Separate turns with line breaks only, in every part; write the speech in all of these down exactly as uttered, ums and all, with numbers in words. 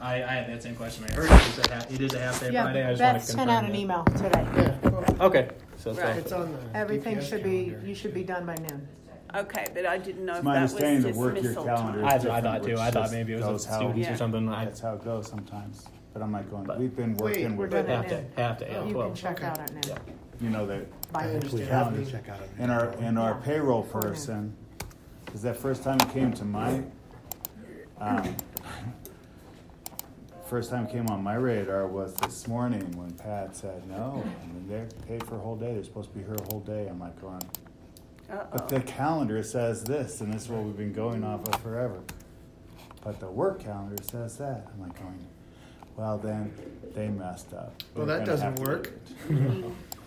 I, I had that same question. I heard it is a, ha- it is a half day
Yeah,
Friday. I just
Beth
want to
sent
confirm
out an
that.
email today.
Yeah, well,
Okay. So
Right.
it's on the
Everything
D P S
should be,
calendar.
you should be done by noon.
Okay, but I didn't know
It's
if
my
that was
understanding to work your
dismissal
calendar.
time.
I, I
different,
thought too.
which
I thought
just
maybe it was
goes
a
how-
students
Yeah.
or something. I,
That's how it goes sometimes. But I'm not going,
But-
we've been working
Wait,
We're
with,
done
half
at
day.
noon.
Half day. Yeah.
You
Well,
can check
Okay.
out at noon.
yeah.
you know, that
By
I
noon.
understand.
calendar.
Check out of
And our, and our
Yeah.
payroll
Before noon.
person, because that first time it came to my, um, first time it came on my radar was this morning when Pat said, no, I mean, they're paid for a whole day, they're supposed to be here a whole day. I'm like going, but the
Uh-oh.
calendar says this, and this is what we've been going off of forever. But the work calendar says that. I'm like going, well, then they messed up.
Well,
They're
that
gonna
doesn't
have to
work.
do it.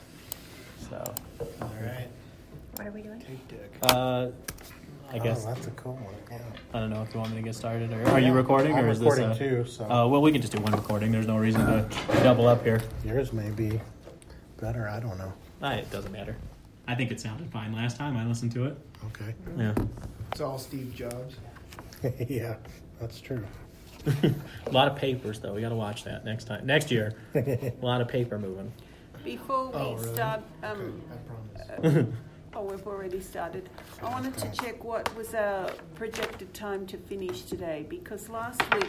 So,
All right.
What are we doing?
Take Dick.
Uh, I guess
Oh, that's a cool one. Yeah.
I don't know if you want me to get started or are you recording
I'm
or is
recording
this?
too, so
Uh, well, we can just do one recording. There's no reason to double up here.
yours may be better. I don't know.
Uh, it doesn't matter. I think it sounded fine last time I listened to it.
Okay.
Yeah.
It's all Steve Jobs.
Yeah, that's true.
A lot of papers though. We got to watch that next time. Next year, a lot of paper moving.
Before we
Oh, really?
start,
Okay,
um,
I promise.
oh, we've already started. I wanted to check what was our projected time to finish today, because last week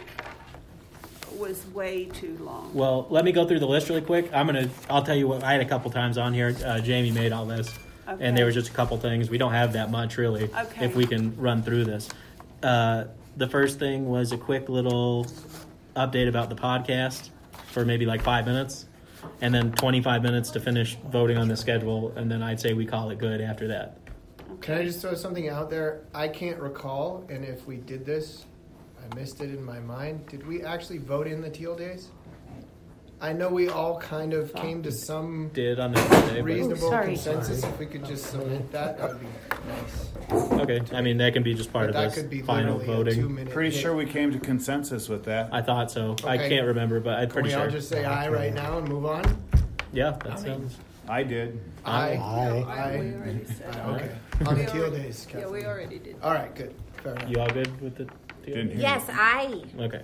was way too long.
Well, let me go through the list really quick. I'm gonna. I'll tell you what. I had a couple times on here. Uh, Jamie made all this,
Okay.
and there was just a couple things. We don't have that much really.
Okay.
If we can run through this, uh, the first thing was a quick little update about the podcast for maybe like five minutes, and then twenty-five minutes to finish voting on the schedule, and then I'd say we call it good after that.
Can I just throw something out there? I can't recall, and if we did this, I missed it in my mind. Did we actually vote in the teal days? I know we all kind of came to some
Did on the day, but-
reasonable
sorry.
consensus. If we could just submit that, that would be nice.
okay. I mean that can be just part
But
of
that
this
could be
final
literally a
voting.
two-minute
pretty
hit.
sure we came to consensus with that.
I thought so. I
Okay.
can't remember, but I'm
Can
pretty
we
sure.
all just say aye right now and move on?
yeah, that
I mean,
sounds.
I did.
Aye.
Aye.
Aye.
We already said
Aye,
it.
okay. On the
We
teal
already-
days,
Yeah, we
Kathleen.
already did.
All right, good. Fair enough.
You all good with the?
Didn't hear
Yes, I.
Okay.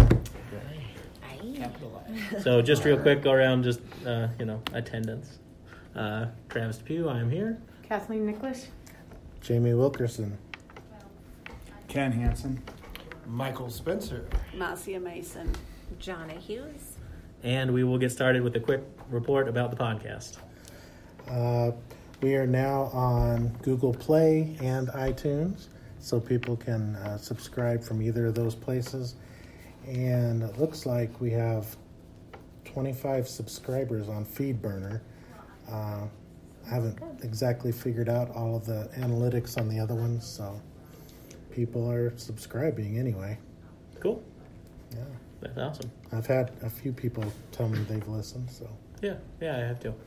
I.
So just real quick, go around just uh, you know attendance. Uh, Travis Pugh, I am here.
Kathleen Nicholas?
Jamie Wilkerson.
Ken Hansen.
Michael Spencer.
Marcia Mason.
Jonna Hughes.
And we will get started with a quick report about the podcast.
Uh, we are now on Google Play and iTunes, so people can uh, subscribe from either of those places. And it looks like we have twenty-five subscribers on FeedBurner. Uh, I haven't exactly figured out all of the analytics on the other ones, so people are subscribing anyway.
Cool.
Yeah,
That's awesome.
I've had a few people tell me they've listened, so.
Yeah, yeah, I have to.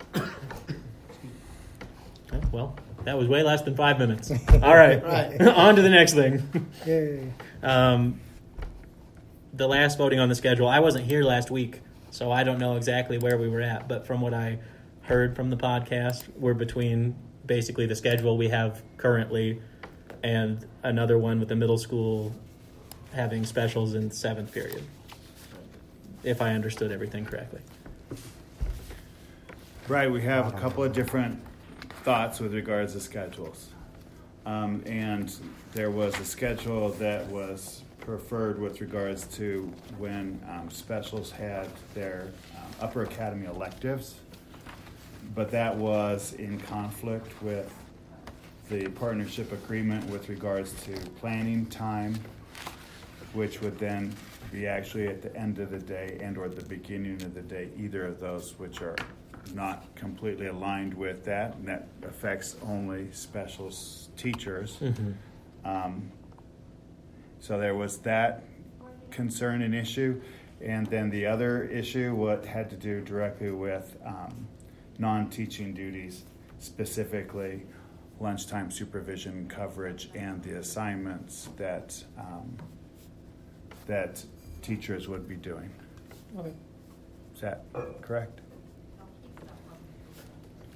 Oh, well, that was way less than five minutes. All right,
Right.
on to the next thing.
Yay.
Um, the last voting on the schedule, I wasn't here last week, so I don't know exactly where we were at. But from what I heard from the podcast, we're between basically the schedule we have currently and another one with the middle school having specials in seventh period, if I understood everything correctly.
Right, we have a couple of different thoughts with regards to schedules. Um, and there was a schedule that was preferred with regards to when um, specials had their um, upper academy electives, but that was in conflict with the partnership agreement with regards to planning time, which would then be actually at the end of the day and or the beginning of the day, either of those, which are not completely aligned with that, and that affects only special s- teachers.
Mm-hmm.
Um, so there was that concern and issue, and then the other issue what had to do directly with um, non-teaching duties, specifically lunchtime supervision coverage and the assignments that um, that teachers would be doing.
Okay.
Is that correct?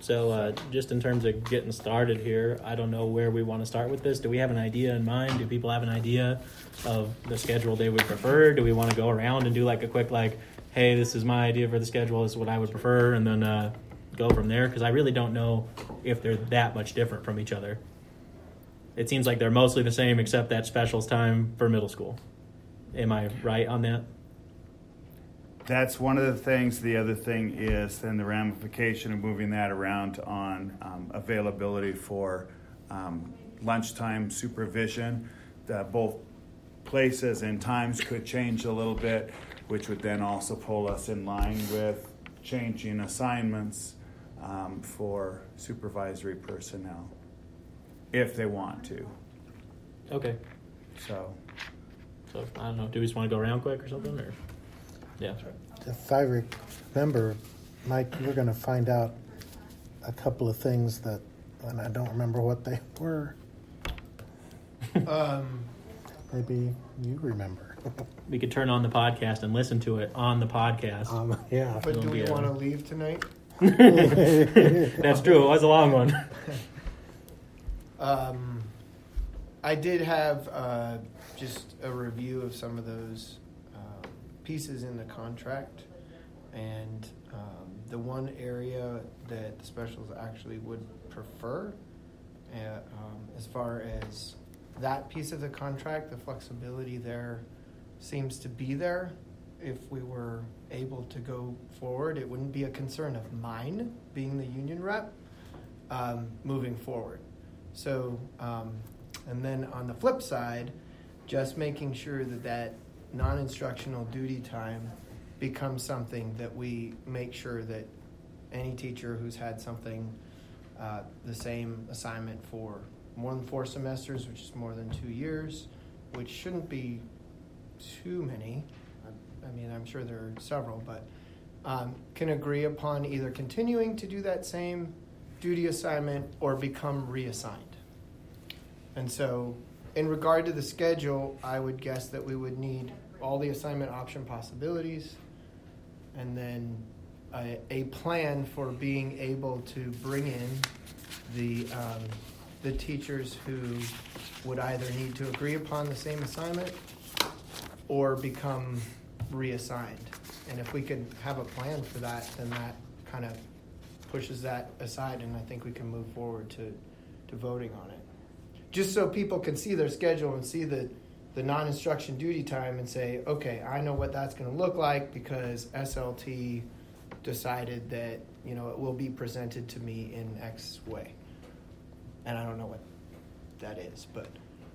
So uh, just in terms of getting started here, I don't know where we want to start with this. Do we have an idea in mind? Do people have an idea of the schedule they would prefer? Do we want to go around and do like a quick like, hey, this is my idea for the schedule, this is what I would prefer, and then uh, go from there? Because I really don't know if they're that much different from each other. It seems like they're mostly the same except that specials time for middle school. Am I right on that?
That's one of the things. The other thing is then the ramification of moving that around on um, availability for um, lunchtime supervision. That both places and times could change a little bit, which would then also pull us in line with changing assignments um, for supervisory personnel if they want to.
Okay.
So,
So I don't know. Do we just want to go around quick or something? Or yeah.
If I remember, Mike, you were going to find out a couple of things that, and I don't remember what they were.
Um,
Maybe you remember.
We could turn on the podcast and listen to it on the podcast.
Um, yeah.
but do
It'll
we
be a-
want to leave tonight?
That's true. It was a long one.
Um, I did have uh, just a review of some of those uh, pieces in the contract, and um, the one area that the specials actually would prefer, uh, um, as far as that piece of the contract, the flexibility there seems to be there. If we were able to go forward, it wouldn't be a concern of mine, being the union rep, um, moving forward. So, um, and then on the flip side, just making sure that that non-instructional duty time becomes something that we make sure that any teacher who's had something, uh, the same assignment for more than four semesters, which is more than two years, which shouldn't be too many. I, I mean, I'm sure there are several, but um, can agree upon either continuing to do that same duty assignment or become reassigned. And so in regard to the schedule, I would guess that we would need all the assignment option possibilities and then a, a plan for being able to bring in the um, the teachers who would either need to agree upon the same assignment or become reassigned. And if we could have a plan for that, then that kind of pushes that aside, and I think we can move forward to, to voting on it. Just so people can see their schedule and see the, the non-instruction duty time and say, okay, I know what that's going to look like because S L T decided that, you know, it will be presented to me in X way. And I don't know what that is, but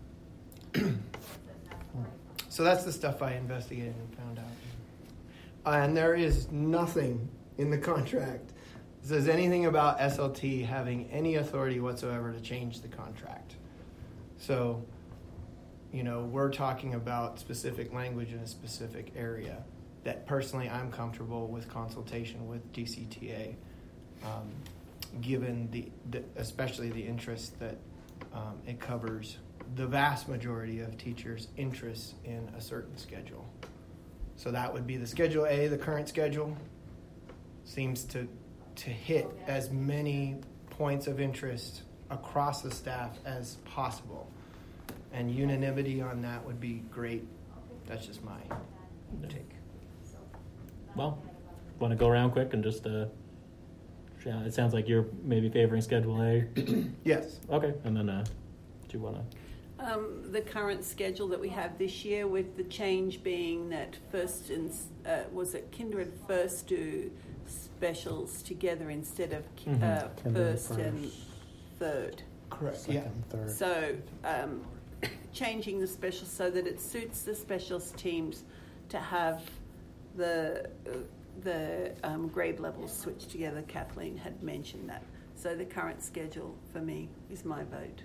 so that's the stuff I investigated and found out. Uh, and there is nothing in the contract that says anything about S L T having any authority whatsoever to change the contract. So, you know, we're talking about specific language in a specific area that personally I'm comfortable with consultation with D C T A, um, given the, the especially the interest that um, it covers the vast majority of teachers' interests in a certain schedule. So that would be the Schedule A, the current schedule, seems to to hit as many points of interest across the staff as possible. And unanimity on that would be great. That's just my take.
Well, want to go around quick and just, uh, yeah, it sounds like you're maybe favoring Schedule A.
Yes.
Okay, and then uh, do you want to?
Um, the current schedule that we have this year, with the change being that first and uh, was it kinder and first do specials together instead of ki-
Mhm.
uh,
Kinder and
first and
first.
third.
Correct.
Second,
Yeah.
third.
So um, changing the specials so that it suits the specials teams to have the uh, the um, grade levels switched together. Kathleen had mentioned that. So the current schedule for me is my vote.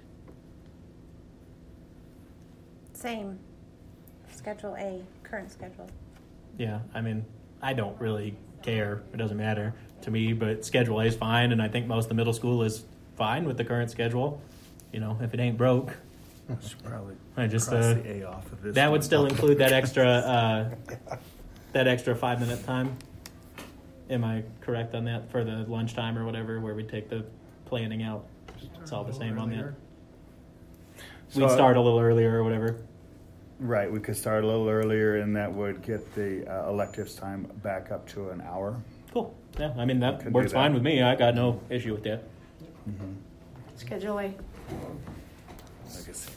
Same. Schedule A, current schedule.
Yeah, I mean, I don't really care. It doesn't matter to me, but Schedule A is fine, and I think most of the middle school is fine with the current schedule. You know, if it ain't broke,
should probably
I just
cross
uh,
the A off of this.
that
one.
would still include that extra uh, that extra five minute time Am I correct on that for the lunchtime or whatever, where we take the planning out? It's all the same on that.
Earlier.
We'd
So-
start a little earlier or whatever.
Right, we could start a little earlier, and that would get the uh, electives time back up to an hour.
Cool. Yeah, I mean, that
Could do
works
that.
fine with me. I got no issue with that.
Schedule A.
Like I said,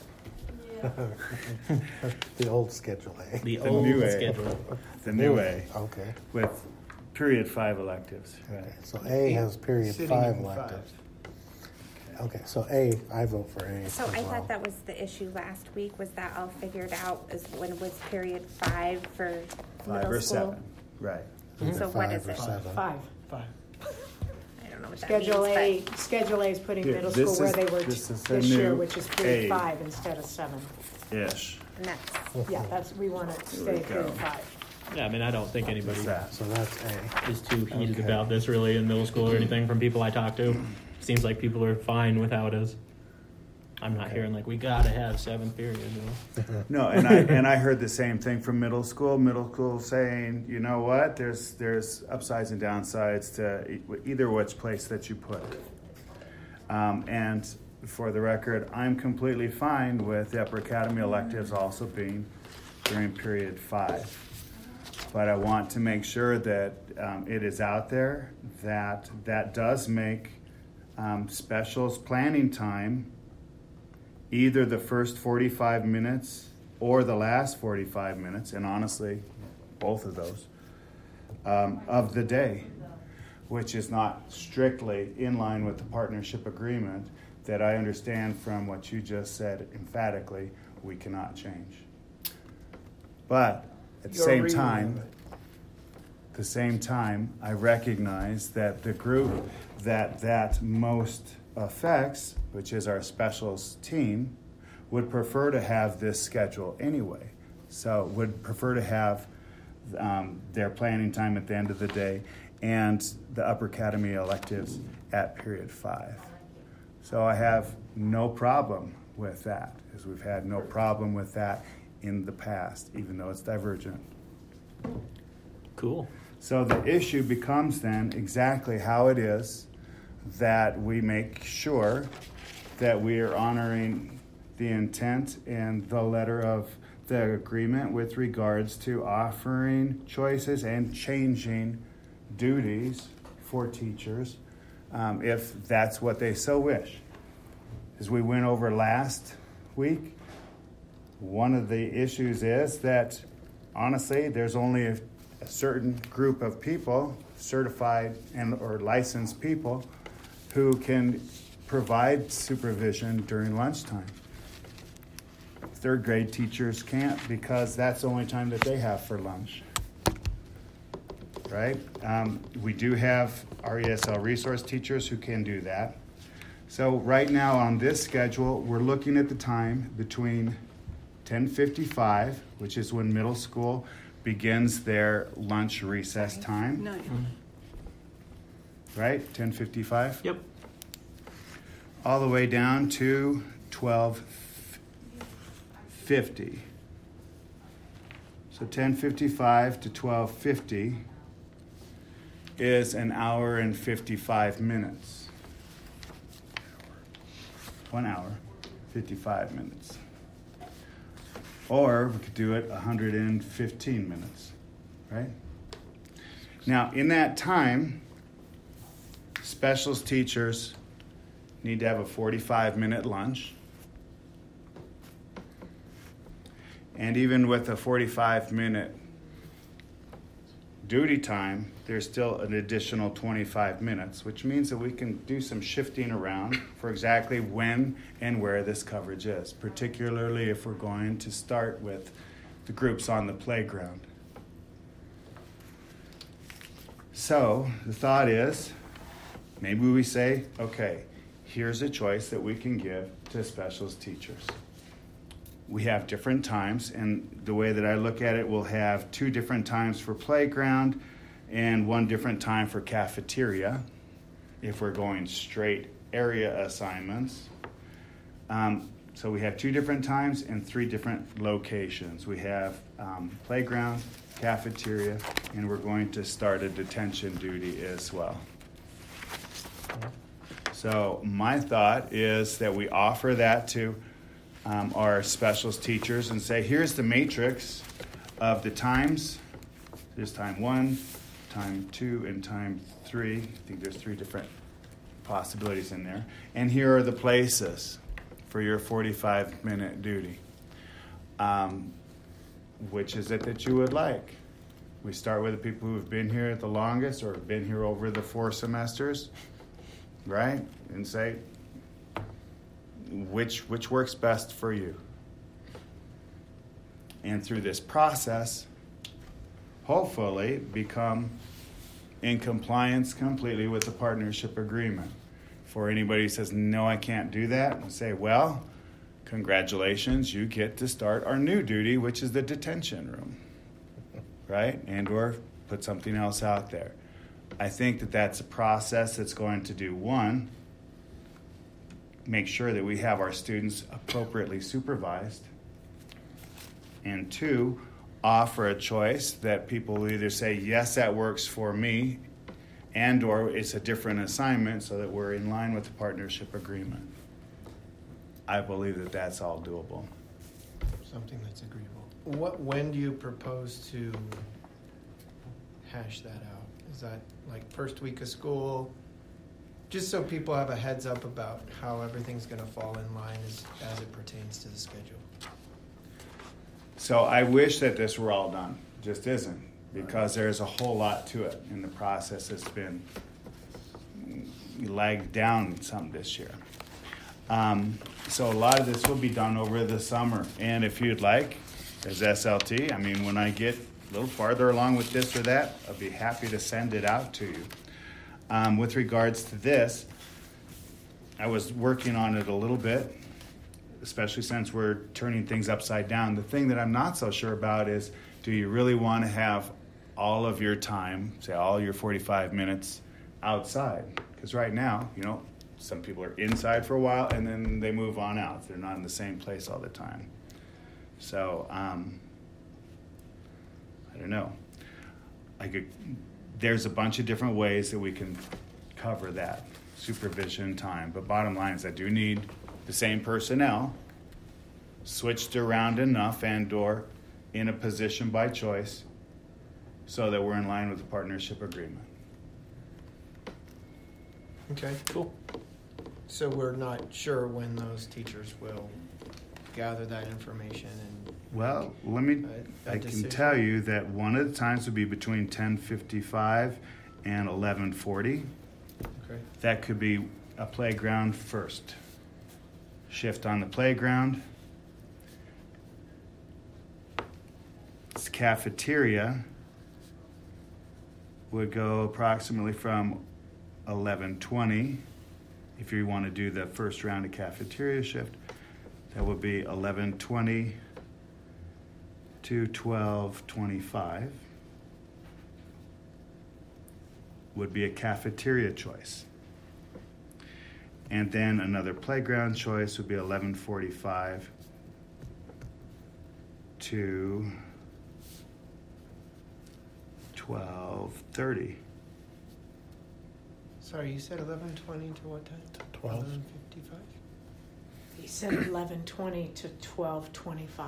The old Schedule A.
The,
The
old
new A.
schedule.
the new A
Okay.
with period five electives. Right.
Okay, so A has period
Sitting
five
in
electives. Okay, so A, I vote for A.
So
as
I
well.
thought that was the issue last week, was that all figured out as when it was period five for
Five
middle
or
school?
seven. Right.
Either
So what
five
is
or
it?
seven.
Five. Five.
I don't know what that
Schedule A,
means, but
Schedule A is putting
Here,
middle
this
school where
is-
they were t-
this is the
this year,
new
which is period
A.
five instead of seven.
Ish.
and that's,
Yeah, that's, we want it to
There we
stay period
go.
five.
Yeah, I mean, I don't think
What's
anybody
that?
So that's A.
is too heated
Okay.
about this really in middle school or anything from people I talk to. Seems like people are fine with how it is. I'm not hearing like we gotta have seventh period. You know?
No, and I and I heard the same thing from middle school. Middle school saying, you know what? There's there's upsides and downsides to e- either which place that you put it. Um, and for the record, I'm completely fine with the upper academy electives also being during period five. But I want to make sure that um, it is out there that that does make um, specials planning time either the first forty-five minutes or the last forty-five minutes, and honestly, both of those, um, of the day, which is not strictly in line with the partnership agreement that I understand from what you just said emphatically we cannot change. But at the
Your
same
reading of
time,
it.
the same time, I recognize that the group that that most affects, which is our specials team, would prefer to have this schedule anyway. So would prefer to have um, their planning time at the end of the day and the upper academy electives at period five. So I have no problem with that, as we've had no problem with that in the past, even though it's divergent.
Cool.
So the issue becomes then exactly how it is that we make sure that we are honoring the intent and the letter of the agreement with regards to offering choices and changing duties for teachers um, if that's what they so wish. As we went over last week, one of the issues is that honestly there's only a, a certain group of people, certified and or licensed people, who can provide supervision during lunchtime. Third grade teachers can't because that's the only time that they have for lunch. Right? Um, we do have our E S L resource teachers who can do that. So right now on this schedule, we're looking at the time between ten fifty-five, which is when middle school begins their lunch recess time.
No.
Right? ten fifty-five?
Yep.
All the way down to twelve fifty. So ten fifty-five to twelve fifty is an hour and fifty-five minutes. One hour, fifty-five minutes. Or we could do it one hundred fifteen minutes, right? Now, in that time, specials teachers need to have a forty-five minute lunch. And even with a forty-five minute duty time, there's still an additional twenty-five minutes, which means that we can do some shifting around for exactly when and where this coverage is, particularly if we're going to start with the groups on the playground. So the thought is, maybe we say, okay, here's a choice that we can give to specials teachers. We have different times, and the way that I look at it, we'll have two different times for playground and one different time for cafeteria if we're going straight area assignments. Um, so we have two different times and three different locations. We have um, playground cafeteria, and we're going to start a detention duty as well. So my thought is that we offer that to um, our specialist teachers and say, here's the matrix of the times. There's time one, time two, and time three. I think there's three different possibilities in there. And here are the places for your forty-five minute duty. Um, which is it that you would like? We start with the people who have been here the longest or have been here over the four semesters, right? And say, which which works best for you? And through this process, hopefully become in compliance completely with the partnership agreement. For anybody who says, no, I can't do that, and say, well, congratulations, you get to start our new duty, which is the detention room, right? And or put something else out there. I think that that's a process that's going to do, one, make sure that we have our students appropriately supervised, and two, offer a choice that people will either say, yes, that works for me, and or it's a different assignment so that we're in line with the partnership agreement. I believe that that's all doable.
Something that's agreeable. What, when do you propose to hash that out? Is that like first week of school? Just so people have a heads up about how everything's going to fall in line as, as it pertains to the schedule.
So I wish that this were all done. Just isn't, because there's a whole lot to it, and the process has been lagged down some this year. Um, so a lot of this will be done over the summer, and if you'd like, as S L T, I mean, when I get a little farther along with this or that, I'll be happy to send it out to you. Um, with regards to this, I was working on it a little bit, especially since we're turning things upside down. The thing that I'm not so sure about is, do you really want to have all of your time, say all your forty-five minutes outside? Because right now, you know, some people are inside for a while and then they move on out. They're not in the same place all the time. So, um, I don't know. I could, there's a bunch of different ways that we can cover that supervision time. But bottom line is I do need the same personnel switched around enough and or in a position by choice so that we're in line with the partnership agreement.
Okay.
Cool.
So we're not sure when those teachers will gather that information and
Well, let me,
a- a
I can
decision.
tell you that one of the times would be between ten fifty-five and eleven forty.
okay.
That could be a playground first. Shift on the playground. This cafeteria would go approximately from eleven twenty. If you want to do the first round of cafeteria shift, that would be eleven twenty to twelve twenty-five. Would be a cafeteria choice. And then another playground choice would be eleven forty-five to twelve thirty.
Sorry, you said eleven twenty to what time?
twelve.
eleven fifty-five?
He said eleven twenty to twelve twenty-five.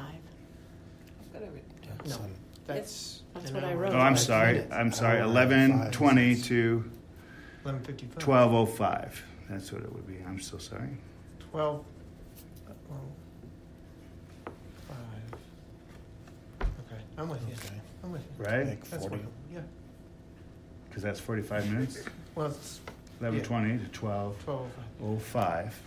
No, that's.
That's
an
what I
hour
wrote.
Oh, I'm
and
sorry.
minutes.
I'm sorry.
Hour and
eleven
five
twenty
minutes.
to
eleven fifty-five.
twelve oh five. That's what it would be. I'm so sorry.
twelve. Well, five. Okay, I'm with you.
Okay.
I'm with you.
Right?
Like
That's
forty.
fine. Yeah.
Because that's forty-five minutes.
Well, it's
eleven twenty to twelve
twelve.
oh five.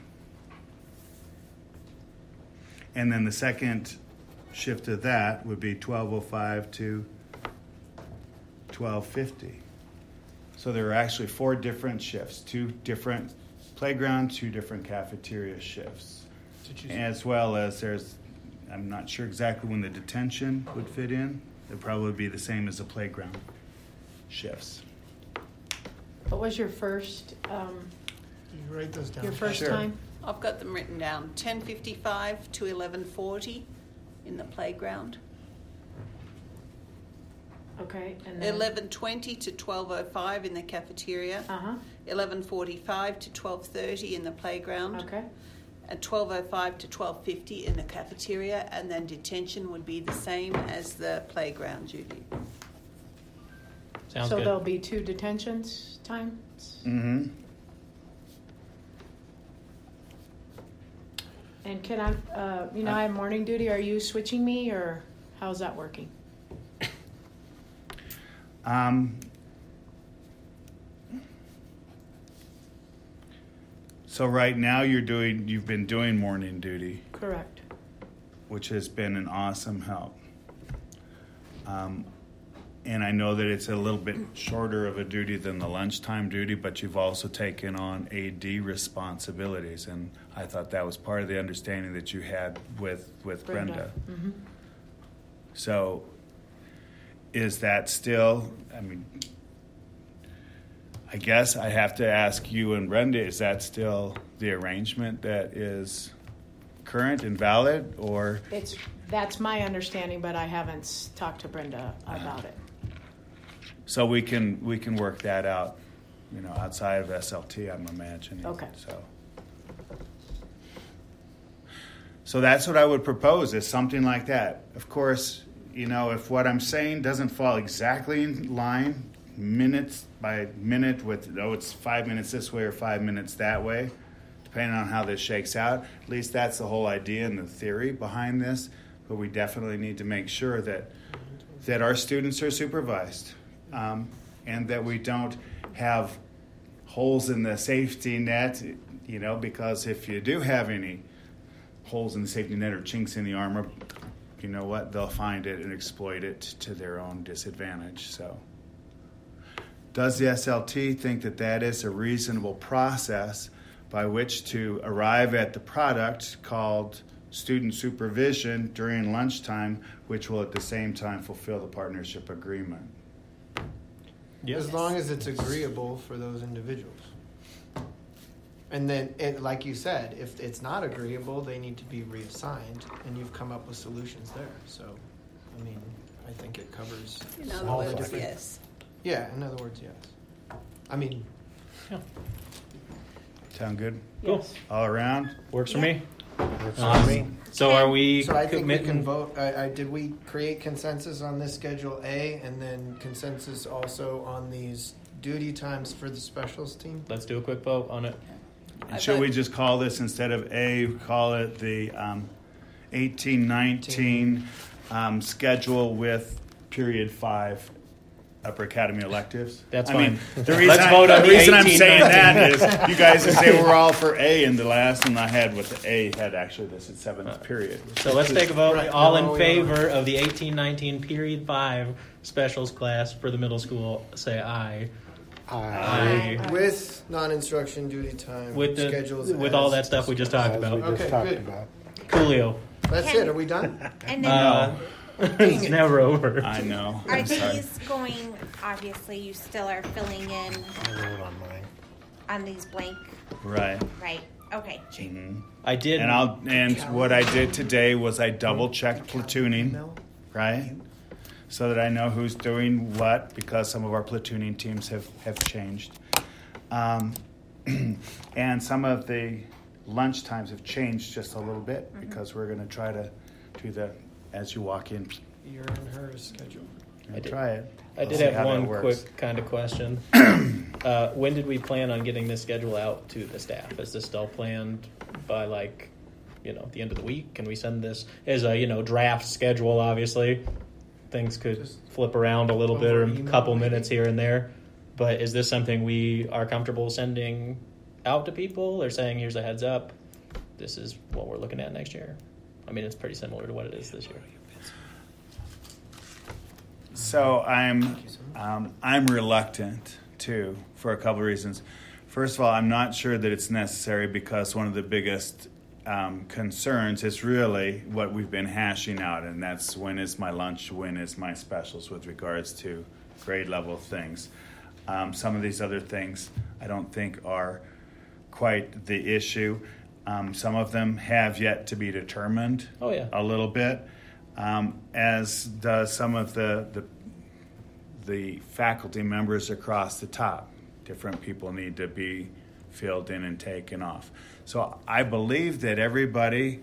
And then the second shift of that would be twelve oh five to twelve fifty. So there are actually four different shifts, two different playground, two different cafeteria shifts.
Did you-
As well as there's, I'm not sure exactly when the detention would fit in. It'd probably be the same as the playground shifts.
What was your first, um,
You write those down.
your first
Sure.
time?
I've got them written down. ten fifty-five to eleven forty in the playground.
Okay, and then
eleven twenty to twelve oh five in the cafeteria.
Uh huh.
eleven forty-five to twelve thirty in the playground.
Okay.
At twelve oh five to twelve fifty in the cafeteria, and then detention would be the same as the playground duty.
Sounds
so
good.
there'll be two detentions times.
Mm-hmm.
And can I, uh, you know, I have morning duty. Are you switching me, or how's that working?
Um, so right now you're doing, you've been doing morning duty,
Correct.
which has been an awesome help. Um, and I know that it's a little bit shorter of a duty than the lunchtime duty, but you've also taken on A D responsibilities, and I thought that was part of the understanding that you had with with Brenda.
Brenda. Mm-hmm.
So, is that still? I mean, I guess I have to ask you and Brenda: is that still the arrangement that is current and valid, or?
It's that's my understanding, but I haven't s- talked to Brenda about it.
So we can we can work that out, you know, outside of S L T, I'm imagining.
Okay.
So, so that's what I would propose, is something like that. Of course, you know, if what I'm saying doesn't fall exactly in line, minutes by minute with, oh, it's five minutes this way or five minutes that way, depending on how this shakes out, at least that's the whole idea and the theory behind this. But we definitely need to make sure that that our students are supervised. Um, and that we don't have holes in the safety net, you know, because if you do have any holes in the safety net or chinks in the armor, you know what, they'll find it and exploit it to their own disadvantage. So, does the S L T think that that is a reasonable process by which to arrive at the product called student supervision during lunchtime, which will at the same time fulfill the partnership agreement?
Yes.
As long as it's agreeable for those individuals. And then, it, like you said, if it's not agreeable, they need to be reassigned, and you've come up with solutions there. So, I mean, I think it covers.
In other
All
words,
different-
yes.
Yeah, in other words, yes. I mean,
Sound good?
Cool.
Yes.
All around?
Works for me.
Works for
Um,
me.
So are we
so I think we
committing?
can vote. I, I, did we create consensus on this Schedule A, and then consensus also on these duty times for the specials team?
Let's do a quick vote on it.
And
I
should
vote-
we just call this, instead of A, call it the um, eighteen nineteen um, schedule with period five upper academy electives?
That's
I
fine.
mean, the reason,
Let's
I,
vote on
the
the
reason I'm
eighteen
saying that
nineteen.
is you guys would say we're all for A, and the last one I had with the A had actually this at seventh period.
So let's take a vote.
Right.
All
No,
in
we
favor of the eighteen nineteen period five specials class for the middle school, say aye.
Aye.
Aye.
With non-instruction duty time
With the
schedules.
with
as-
all that stuff we just talked
As we
about.
just
Okay,
talked
good.
about.
Coolio.
That's it. Are we done?
And then
Uh, it's never over.
I know.
are
I'm sorry.
these going, obviously you still are filling in
I wrote on mine.
on these blank,
Right.
right? Okay.
Mhm.
I did.
And I'll and what I did today was I double checked platooning,
No.
right? So that I know who's doing what, because some of our platooning teams have, have changed. Um, and some of the lunch times have changed just a little bit, because we're going to try to do the, as you walk in,
You're on her schedule.
I did-
try it.
I
We'll
did
see
have
how that
one
works.
quick kind of question. uh, when did we plan on getting this schedule out to the staff? Is this still planned by like, you know, the end of the week? Can we send this as a, you know, draft schedule? Obviously, things could
Just
flip around a little bit or a
over email,
couple
maybe?
minutes here and there. But is this something we are comfortable sending out to people, or saying, here's a heads up, this is what we're looking at next year? I mean, it's pretty similar to what it is this year.
So I'm um, I'm reluctant too, for a couple of reasons. First of all, I'm not sure that it's necessary, because one of the biggest um, concerns is really what we've been hashing out, and that's when is my lunch, when is my specials with regards to grade level things. Um, some of these other things I don't think are quite the issue. Um, some of them have yet to be determined.
Oh, yeah.
A little bit, um, as does some of the, the the faculty members across the top. Different people need to be filled in and taken off. So I believe that everybody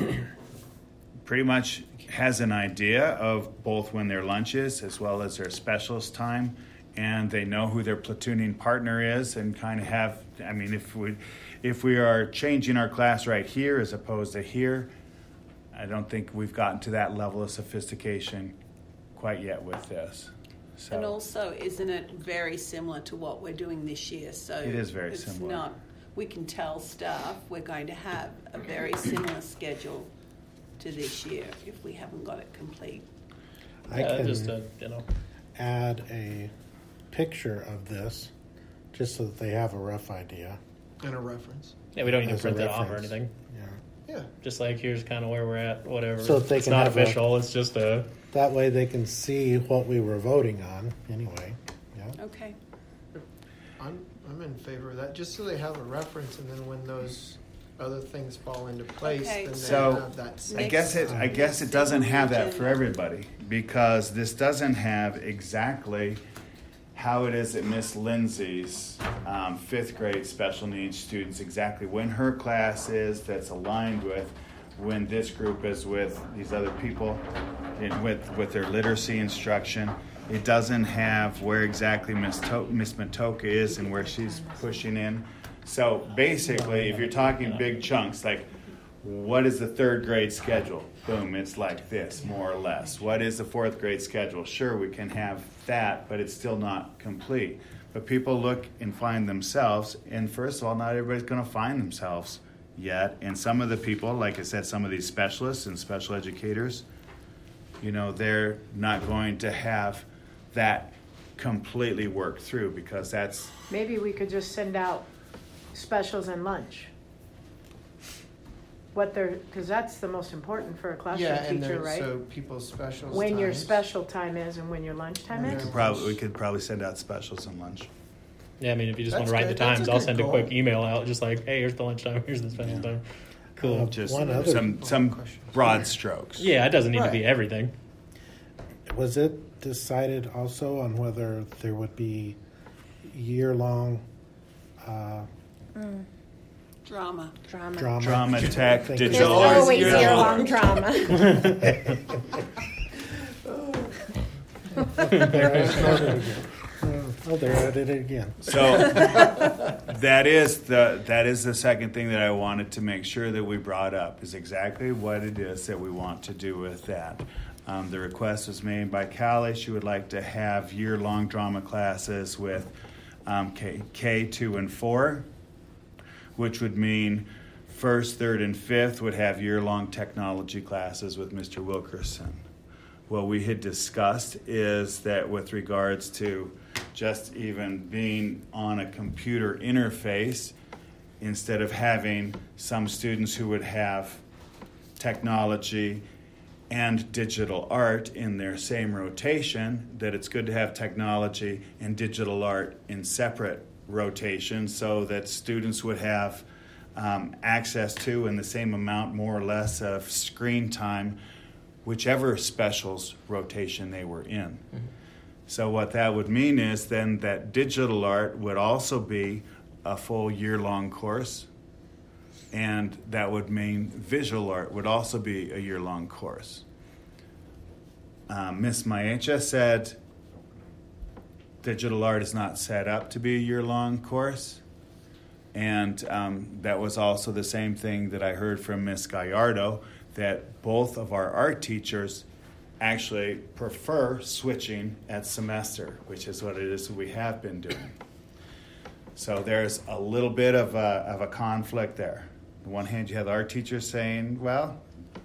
pretty much has an idea of both when their lunch is as well as their specialist time, and they know who their platooning partner is and kind of have, I mean, if we if we are changing our class right here as opposed to here, I don't think we've gotten to that level of sophistication quite yet with this. So
And also, isn't it very similar to what we're doing this year? So
It is very
it's
similar.
Not, we can tell staff we're going to have a very similar schedule to this year if we haven't got it complete.
I
Uh,
can
just a, you know,
add a picture of this just so that they have a rough idea.
And a reference.
yeah, we don't need to
As a
print that off or
reference.
anything.
Yeah.
Yeah.
Just like here's kind of where we're at, whatever.
So that they
it's
can
not
have a-
official. It's just a
That way they can see what we were voting on anyway. Yeah.
Okay.
I'm I'm in favor of that, just so they have a reference, and then when those other things fall into place,
Okay.
then they
So,
have that.
I
same-
guess it I guess it doesn't have that for everybody, because this doesn't have exactly how it is at Miss Lindsay's um, fifth grade special needs students, exactly when her class is that's aligned with when this group is with these other people and with with their literacy instruction. It doesn't have where exactly Miss to- Miss Matoka is and where she's pushing in. So basically, if you're talking big chunks, like what is the third grade schedule? Boom, it's like this, more or less. What is the fourth grade schedule? Sure, we can have that, but it's still not complete. But people look and find themselves, and first of all, not everybody's going to find themselves yet. And some of the people, like I said, some of these specialists and special educators, you know, they're not going to have that completely worked through, because that's
Maybe we could just send out specials and lunch. What they're, because that's the most important for a classroom
yeah, and
teacher,
then
right?
so people's specials.
When your
times.
special time is and when your lunch time
And
is.
their-
probably we could probably send out specials and lunch.
yeah. I mean, if you just want
That's
to write
good.
the
That's
times,
a
I'll
good
send a
goal.
quick email out, just like, hey, here's the lunchtime, here's the special
Yeah.
time. Cool.
Uh,
Just
One other-
some some broad strokes.
Yeah, it doesn't need to be
Right.
everything.
Was it decided also on whether there would be year-long uh,
Drama.
Drama.
drama?
Drama, tech,
Thank
There's
you.
digital
always
arts.
year long drama.
There I started again. Oh, there I did it again.
So that is the that is the second thing that I wanted to make sure that we brought up, is exactly what it is that we want to do with that. Um, the request was made by Callie. She would like to have year-long drama classes with um, K, K two and four, which would mean first, third, and fifth would have year-long technology classes with Mister Wilkerson. What we had discussed is that with regards to just even being on a computer interface, instead of having some students who would have technology and digital art in their same rotation, that it's good to have technology and digital art in separate rotations so that students would have um, access to in the same amount, more or less, of screen time, whichever specials rotation they were in. Mm-hmm. So what that would mean is then that digital art would also be a full year-long course, and that would mean visual art would also be a year-long course. Um, Miss Maecha said digital art is not set up to be a year-long course, and um, that was also the same thing that I heard from Miss Gallardo, that both of our art teachers actually prefer switching at semester, which is what it is we have been doing. So there's a little bit of a, of a conflict there. On one hand, you have our teachers saying, well,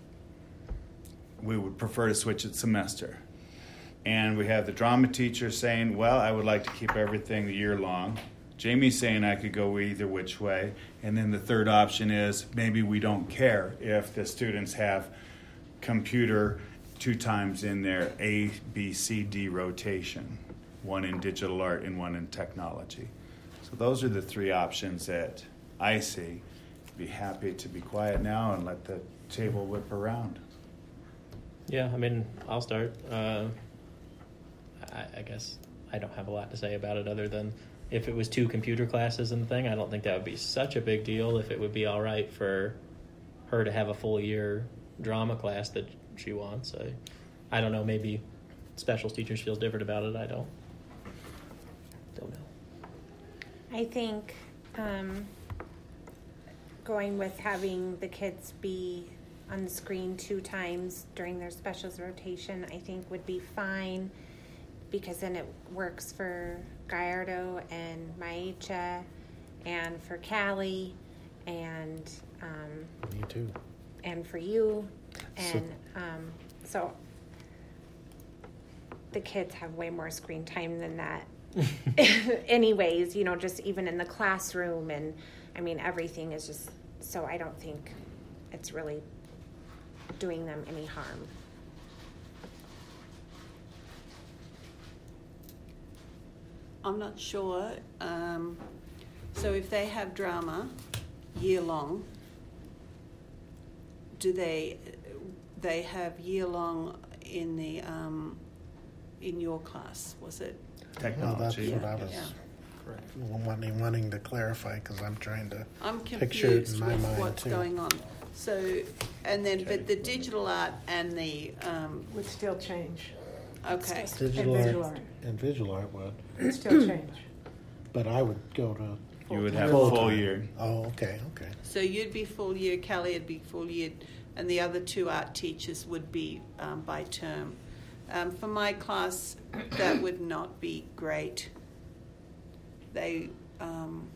we would prefer to switch at semester. And we have the drama teacher saying, well, I would like to keep everything year long. Jamie's saying I could go either which way. And then the third option is maybe we don't care if the students have computer two times in their A, B, C, D rotation, one in digital art and one in technology. So those are the three options that I see. Be happy to be quiet now and let the table whip around.
Yeah, I mean, I'll start. Uh, I, I guess I don't have a lot to say about it other than if it was two computer classes and the thing, I don't think that would be such a big deal. If it would be all right for her to have a full year drama class that she wants. I, I don't know, maybe specials teachers feels different about it. I don't. Don't know.
I think um, going with having the kids be on the screen two times during their specials rotation, I think would be fine, because then it works for Gallardo and Maicha and for Callie and um,
Me too.
and for you.
So-
And um, so the kids have way more screen time than that. Anyways, you know, just even in the classroom, and I mean, everything is just, so I don't think it's really doing them any harm.
I'm not sure. Um, so if they have drama year long, do they they have year long in the um, in your class? Was it?
Well, that's
Technology.
what I was
Yeah.
Correct.
wanting, wanting to clarify, because I'm trying to
I'm
picture it
confused
in my
with
mind
what's
too.
going on. So, and then, but the digital art and the um,
Would still change.
okay.
Digital
And visual
art
art.
and visual art would,
Would still change.
but I would go to.
You would have a
full
full
time.
year.
Oh, okay, okay.
So you'd be full year, Callie would be full year, and the other two art teachers would be um, by term. Um, for my class, that would not be great. They, um,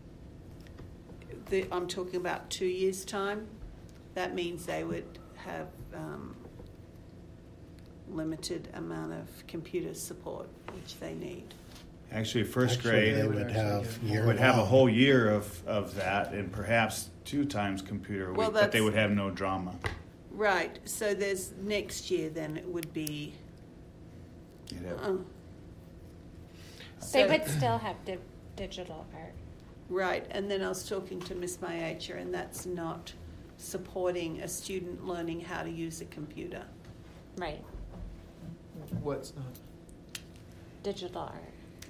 the, I'm talking about two years' time. That means they would have um, limited amount of computer support, which they need.
Actually, first
Actually,
grade
they
would
would
actually
have
get
year
would have a
long.
whole year of, of that, and perhaps two times computer a week,
Well,
but they
that's-
would have no drama.
Right. So there's next year. Then it would be.
You'd have-
Uh,
They
So-
would still have di- digital art.
Right, and then I was talking to Miss Maiacher, and that's not supporting a student learning how to use a computer.
Right.
What's not?
Digital art.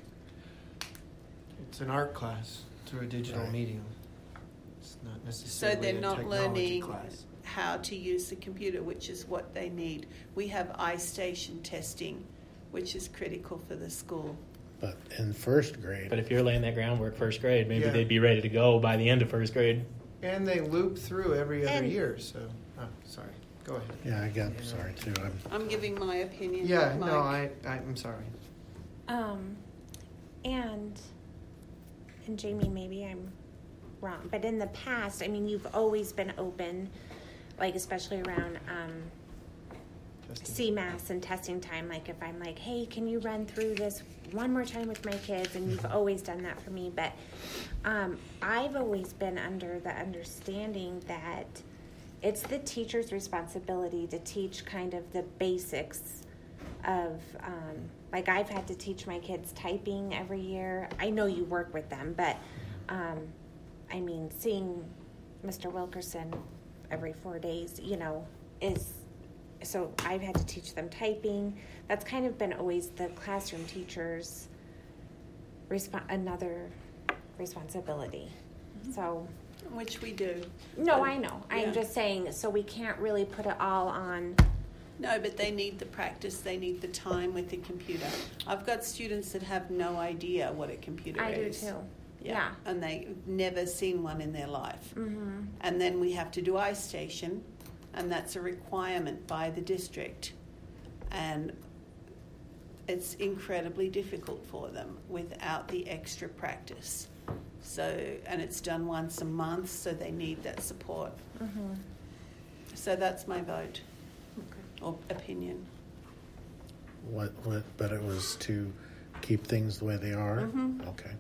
It's an art class through a digital
Right.
medium. It's not
So
necessarily
they're
a
not
technology
learning
class.
how to use the computer, which is what they need. We have iStation testing, which is critical for the school.
But in first grade,
But if you're laying that groundwork first grade, maybe
Yeah.
they'd be ready to go by the end of first grade.
And they loop through every other
And-
year, so, oh, sorry, go ahead.
yeah, I got, sorry too. I'm,
I'm giving my opinion.
Yeah,
Mike.
no, I, I'm sorry.
Um, and and Jamie, maybe I'm wrong, but in the past, I mean, you've always been open, like especially around um,
Testing.
C M A S and testing time. Like if I'm like, hey, can you run through this one more time with my kids? And you've always done that for me, but um, I've always been under the understanding that it's the teacher's responsibility to teach kind of the basics of um, like I've had to teach my kids typing every year. I know you work with them, but um, I mean, seeing Mister Wilkerson every four days, you know, is so I've had to teach them typing. That's kind of been always the classroom teacher's resp- another responsibility. So
Which we do.
no,
But-
I know.
yeah.
I'm just saying, so we can't really put it all on.
No, but they need the practice. They need the time with the computer. I've got students that have no idea what a computer
I do
is.
too. Yeah.
And they've never seen one in their life.
Mm-hmm.
And then we have to do iStation, and that's a requirement by the district. And it's incredibly difficult for them without the extra practice. So, and it's done once a month, so they need that support.
Mm-hmm.
So that's my vote or opinion.
what, what, but it was to keep things the way they are?
Mhm.
Okay.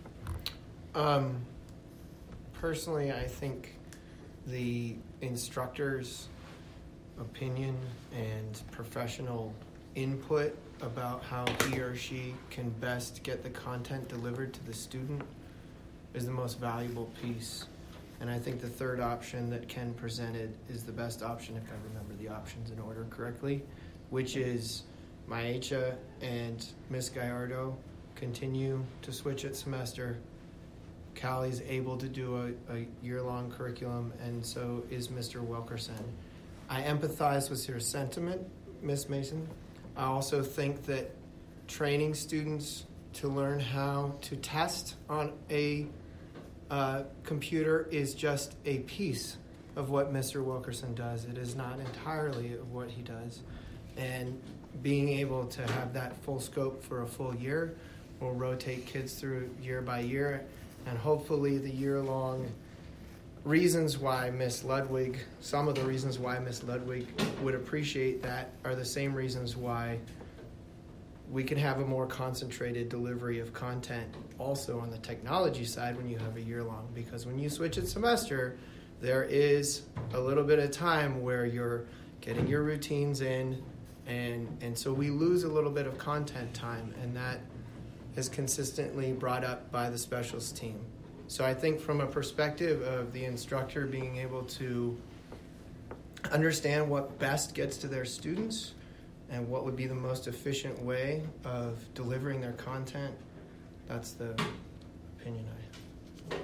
Um, personally, I think the instructor's opinion and professional input about how he or she can best get the content delivered to the student is the most valuable piece. And I think the third option that Ken presented is the best option, if I remember the options in order correctly, which is Maecha and Miss Gallardo continue to switch at semester. Callie's able to do a, a year-long curriculum, and so is Mister Wilkerson. I empathize with your sentiment, Miss Mason. I also think that training students to learn how to test on a uh, computer is just a piece of what Mister Wilkerson does. It is not entirely of what he does. And being able to have that full scope for a full year will rotate kids through year by year, and hopefully the year-long reasons why Miss Ludwig, some of the reasons why Miss Ludwig would appreciate that are the same reasons why we can have a more concentrated delivery of content also on the technology side when you have a year-long. Because when you switch at semester, there is a little bit of time where you're getting your routines in, and, and so we lose a little bit of content time, and that is consistently brought up by the specials team. So I think from a perspective of the instructor being able to understand what best gets to their students and what would be the most efficient way of delivering their content, that's the opinion I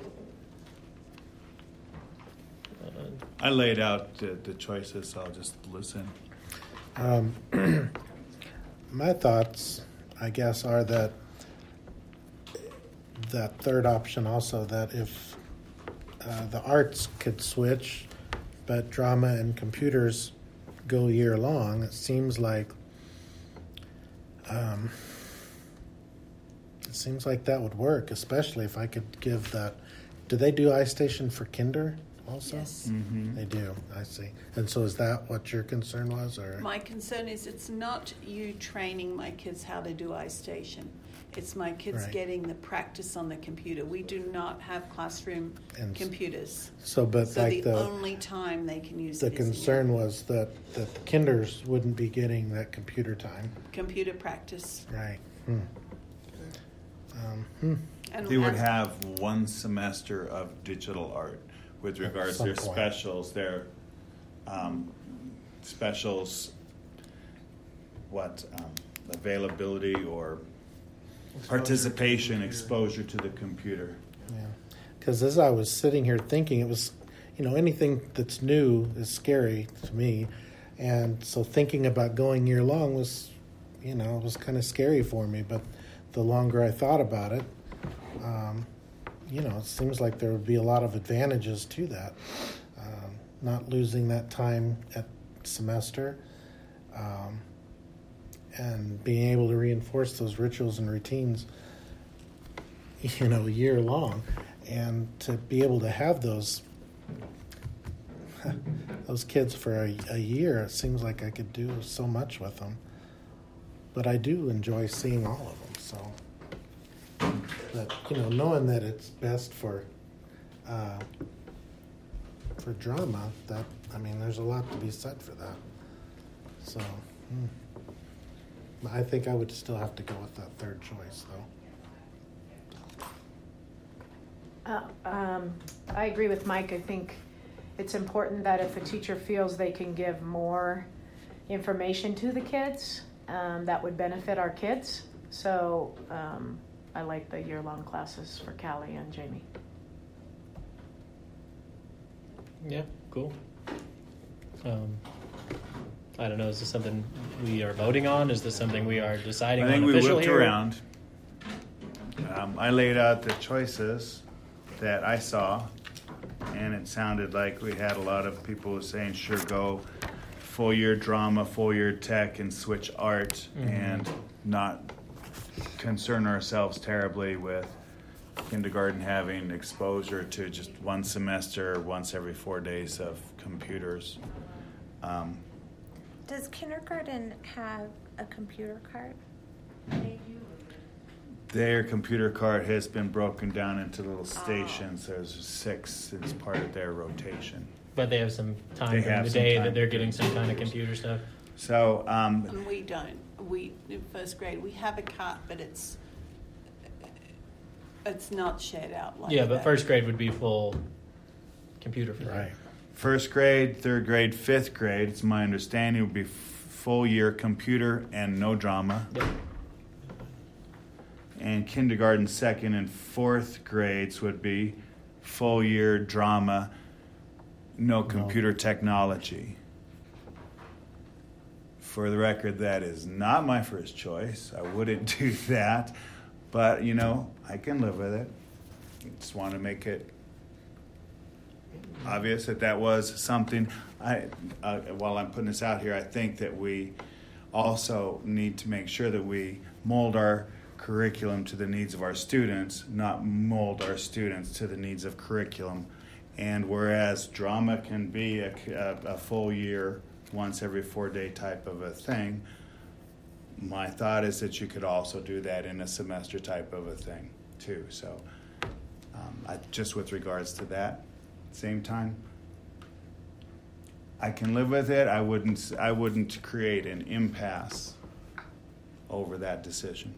have.
I laid out the, the choices, so I'll just listen.
Um, my thoughts, I guess, are that that third option also, that if uh, the arts could switch, but drama and computers go year long, it seems like um, it seems like that would work, especially if I could give that. Do they do iStation for kinder also?
Yes.
Mm-hmm.
They do. I see. And so is that what your concern was, or?
My concern is it's not you training my kids how to do iStation. It's my kids
Right.
getting the practice on the computer. We do not have classroom
And
computers.
So, but
So
like
the,
the
only time they can use
the
it is in
concern was that that the kinders wouldn't be getting that computer time,
computer practice.
right? Hmm. Um, hmm.
And
They would
and-
have one semester of digital art with
At
regards to
some
their
point.
specials, their um, specials, what um, availability or participation, exposure to the computer.
Yeah, because as I was sitting here thinking, it was, you know, anything that's new is scary to me, and so thinking about going year long was, you know, it was kind of scary for me. But the longer I thought about it, um, you know, it seems like there would be a lot of advantages to that. Um, not losing that time at semester, um, and being able to reinforce those rituals and routines, you know, year long, and to be able to have those those kids for a, a year, it seems like I could do so much with them. But I do enjoy seeing all of them. So, but you know, knowing that it's best for uh, for drama, that I mean, there's a lot to be said for that. So, hmm. I think I would still have to go with that third choice, though.
Uh, um, I agree with Mike. I think it's important that if a teacher feels they can give more information to the kids, um, that would benefit our kids. So um, I like the year-long classes for Callie and Jamie.
Yeah, cool. Um, I don't know. Is this something we are voting on? Is this something we are deciding
I think
on
we
officially
whipped
here?
around. Um, I laid out the choices that I saw, and it sounded like we had a lot of people saying, sure, go full year drama, full year tech, and switch art,
Mhm.
and not concern ourselves terribly with kindergarten having exposure to just one semester, once every four days of computers. Um,
Does kindergarten have a computer cart?
Their computer cart has been broken down into little stations. There's six as part of their rotation.
But they have some time
They
during
have
the
some
day
time
that they're
to
getting
do
some kind of
computers.
computer stuff.
So, um,
And we don't. We in first grade we have a cart, but it's it's not shared out like
Yeah,
that.
but first grade would be full computer for them.
Right.
first grade, third grade, fifth grade, it's my understanding, would be f- full year computer and no drama.
Yep.
And kindergarten second and fourth grades would be full year drama, no computer technology. For the record, that is not my first choice. I wouldn't do that, but you know, I can live with it. Just want to make it obvious that that was something. I, uh, while I'm putting this out here, I think that we also need to make sure that we mold our curriculum to the needs of our students, not mold our students to the needs of curriculum. And whereas drama can be a, a, a full year, once every four day type of a thing, my thought is that you could also do that in a semester type of a thing too. So um, I, just with regards to that, same time, I can live with it. I wouldn't I wouldn't create an impasse over that decision.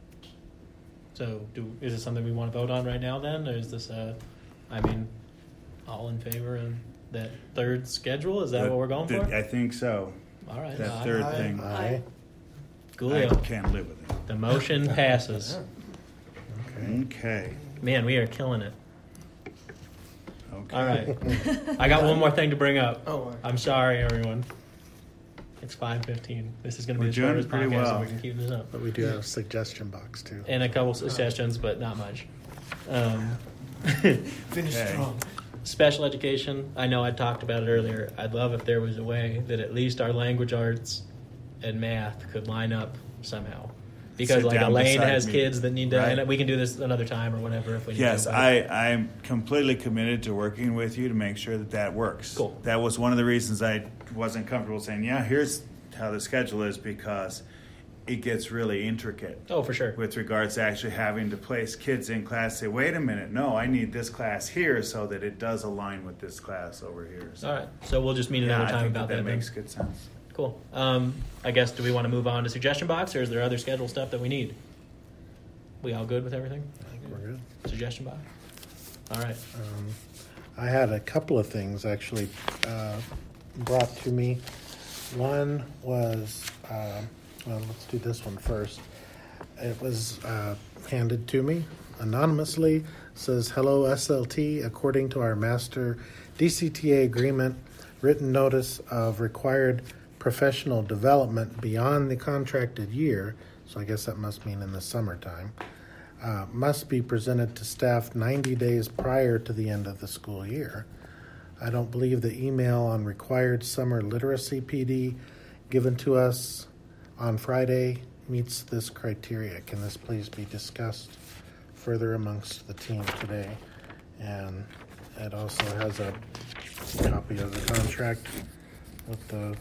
So, do is it something we want to vote on right now then, or is this a, I mean, all in favor of that third schedule? Is that
The-
what we're going
the-
for?
I think so.
All right.
That
aye.
third
Aye.
thing,
Aye.
I
Coolio.
can't live with it.
The motion passes.
Okay.
Okay.
Man, we are killing it.
Okay.
All right. I got one more thing to bring up.
Oh,
I'm sorry, everyone. It's five fifteen. This is going to be
We're
the
doing
shortest
pretty
podcast, so
well.
we can keep this up.
But we do have a suggestion box too.
And a couple suggestions, but not much. Um,
finish
Okay.
strong.
special education, I know I talked about it earlier. I'd love if there was a way that at least our language arts and math could line up somehow. Because
Sit
like
down
Elaine
beside
has
me.
kids that need to,
Right.
and we can do this another time or whatever if we need
Yes,
to. but-
I, I'm completely committed to working with you to make sure that that works.
Cool.
That was one of the reasons I wasn't comfortable saying, yeah, here's how the schedule is, because it gets really intricate
Oh, for sure.
with regards to actually having to place kids in class. Say, wait a minute, no, I need this class here so that it does align with this class over here. So,
All right. So we'll just meet
yeah,
another
I
time
think
about
that,
that.
that
then.
makes good sense.
Cool. Um, I guess, do we want to move on to suggestion box, or is there other schedule stuff that we need? We all good with everything?
I think we're good.
Suggestion box? All right.
Um, I had a couple of things actually uh, brought to me. One was, uh, well, let's do this one first. It was uh, handed to me anonymously. It says, "Hello S L T, according to our master D C T A agreement, written notice of required professional development beyond the contracted year," so I guess that must mean in the summertime, uh, "must be presented to staff ninety days prior to the end of the school year. I don't believe the email on required summer literacy P D given to us on Friday meets this criteria. Can this please be discussed further amongst the team today?" And it also has a copy of the contract with the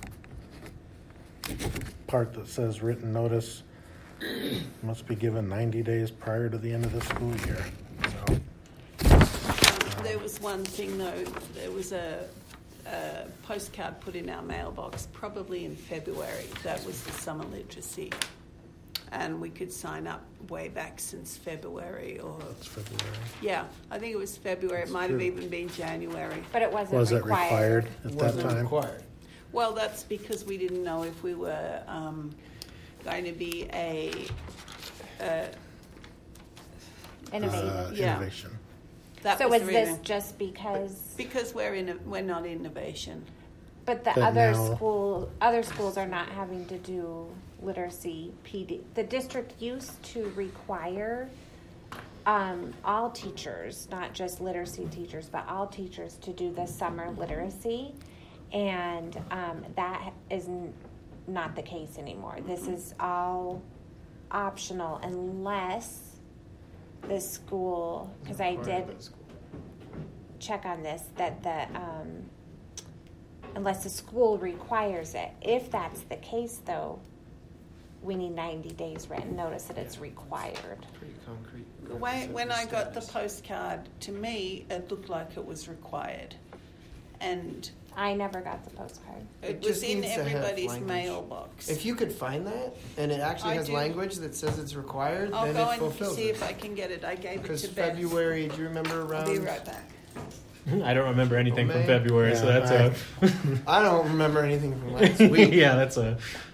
part that says written notice must be given ninety days prior to the end of the school year. So,
Um, there was one thing though, there was a, a postcard put in our mailbox probably in February. That was the summer literacy. And we could sign up way back since February or,
it's February.
yeah, I think it was February. It might have
true.
even been January.
But it wasn't
Was it
required.
required at
It
that
wasn't
time?
required.
Well, that's because we didn't know if we were um, going to be a, uh,
Innovative.
Uh,
Yeah.
Innovation.
that
So
was
is
the
this
reason.
just because?
Because we're in, we're not innovation.
But the
But
other
now-
school, other schools are not having to do literacy P D. The district used to require um, all teachers, not just literacy teachers, but all teachers to do the summer literacy, and um, that is n- not the case anymore. This is all optional unless the school, because I did check on this, that the um, unless the school requires it. If that's the case, though, we need ninety days written notice that it's required.
Pretty concrete.
The way, when I got the postcard, to me, it looked like it was required. And
I never got the postcard.
it,
It
was
just
in
needs to have
everybody's
language.
mailbox.
If you could find that, and it actually
I
has
do.
language that says it's required,
I'll
then
go
it
and
fulfills
see
it.
if I can get it. I gave it
Because
to Beth.
February, do you remember around?
I'll be right back.
I don't remember anything from
May?
February, so
Yeah,
that's a.
I don't remember anything from last week.
yeah, that's a.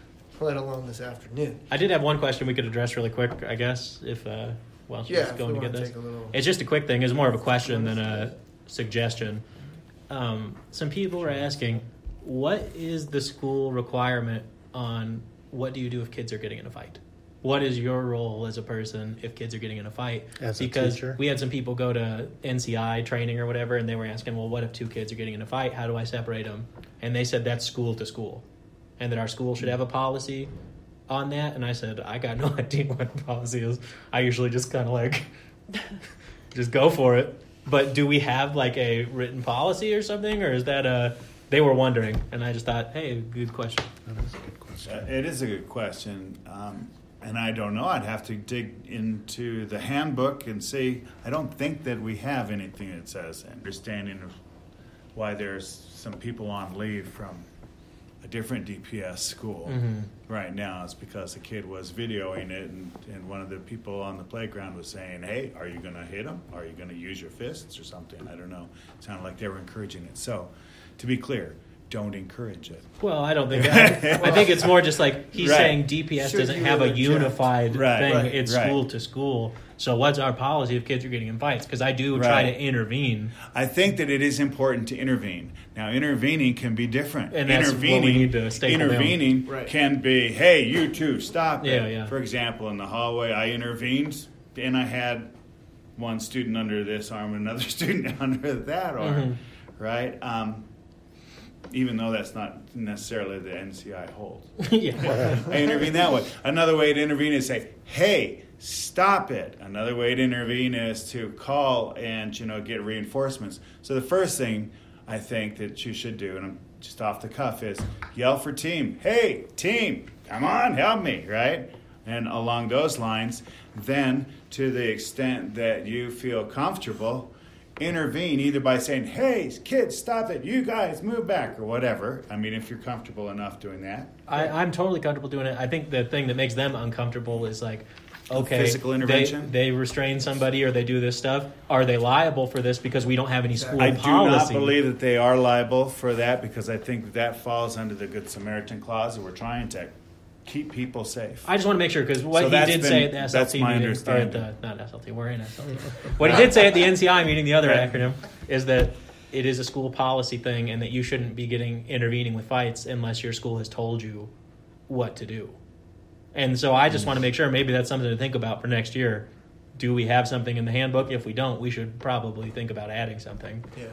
let alone this afternoon.
I did have one question we could address really quick, I guess, if uh, while she's
Yeah, if
going
we
to get
wanna
this.
take a little-
It's just a quick thing. It's more of a question than a suggestion. Um, some people are asking, what is the school requirement on what do you do if kids are getting in a fight? What is your role as a person if kids are getting in a fight?
As a
because
teacher?
we had some people go to N C I training or whatever, and they were asking, well, what if two kids are getting in a fight? How do I separate them? And they said that's school to school, and that our school should have a policy on that. And I said, I got no idea what the policy is. I usually just kind of like, just go for it. But do we have like a written policy or something, or is that a? They were wondering, and I just thought, hey, good question.
That is a good question.
Uh, It is a good question, um, and I don't know. I'd have to dig into the handbook and see. I don't think that we have anything that says understanding of why there's some people on leave from a different D P S school
Mhm.
right now. It's because a kid was videoing it, and, and one of the people on the playground was saying, "Hey, are you going to hit him? Are you going to use your fists or something?" I don't know. It sounded like they were encouraging it. So, to be clear, don't encourage it.
Well, I don't think that. I think it's more just like he's
Right.
saying D P S
Should
doesn't
you
have a
object?
unified
Right,
thing.
right,
It's
right.
school to school. So what's our policy if kids are getting in fights? Because I do try
Right.
to intervene.
I think that it is important to intervene. Now, intervening can be different.
And that's what we
intervening,
need to staple down.
intervening
Right.
can be, hey, you two, stop
Yeah,
it.
yeah.
For example, in the hallway, I intervened, and I had one student under this arm and another student under that arm,
Mhm.
right? Um, even though that's not necessarily the N C I hold.
yeah.
I intervene that way. Another way to intervene is say, hey, stop it. Another way to intervene is to call and, you know, get reinforcements. So the first thing I think that you should do, and I'm just off the cuff, is yell for team. Hey, team, come on, help me, right? And along those lines, then to the extent that you feel comfortable, intervene either by saying, hey, kids, stop it, you guys move back, or whatever. I mean, if you're comfortable enough doing that.
I, I'm totally comfortable doing it. I think the thing that makes them uncomfortable is like, okay,
Physical intervention?
They, they restrain somebody or they do this stuff. Are they liable for this because we don't have any school
I do
policy?
not believe that they are liable for that because I think that falls under the Good Samaritan clause, and we're trying to keep people safe.
I just want to make sure because what
So
he
that's
did
been-
say at the S L
that's
T
my
meeting, or
understanding.
at the, not S L T, we're in S L T. What he did say at the N C I meeting, the other
Right.
acronym, is that it is a school policy thing and that you shouldn't be getting intervening with fights unless your school has told you what to do. And so I just want to make sure maybe that's something to think about for next year. Do we have something in the handbook? If we don't, we should probably think about adding something.
Yeah.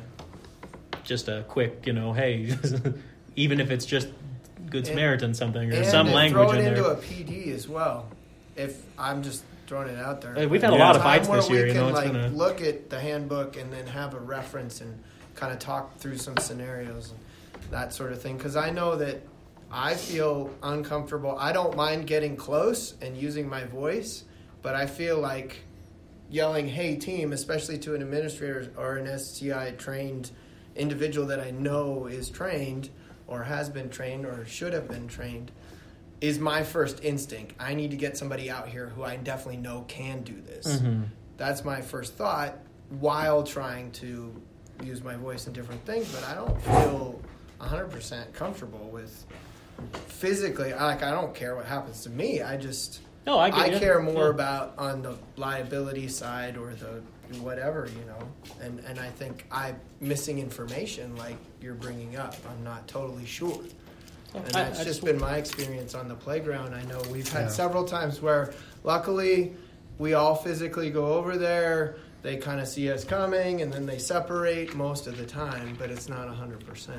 Just a quick, you know, hey, even if it's just Good
And-
Samaritan something or
And
some
then
language
throw it
in
into
there.
a P D as well. If I'm just throwing it out there.
Uh, we've had
a lot
of
Time
fights
where
this year,
We
you
can
know, it's
like
gonna-
look at the handbook and then have a reference and kind of talk through some scenarios and that sort of thing. Because I know that I feel uncomfortable. I don't mind getting close and using my voice, but I feel like yelling, hey, team, especially to an administrator or an S T I trained individual that I know is trained or has been trained or should have been trained, is my first instinct. I need to get somebody out here who I definitely know can do this.
Mhm.
That's my first thought while trying to use my voice in different things, but I don't feel one hundred percent comfortable with physically. Like, I don't care what happens to me. I just,
No, I get
I
ya.
care more
Yeah.
about on the liability side or the whatever, you know. And, and I think I'm missing information like you're bringing up. I'm not totally sure. And
I-
that's
I
just
just-
been my experience on the playground. I know we've had
Yeah.
several times where, luckily, we all physically go over there. They kind of see us coming, and then they separate most of the time. But it's not a hundred percent.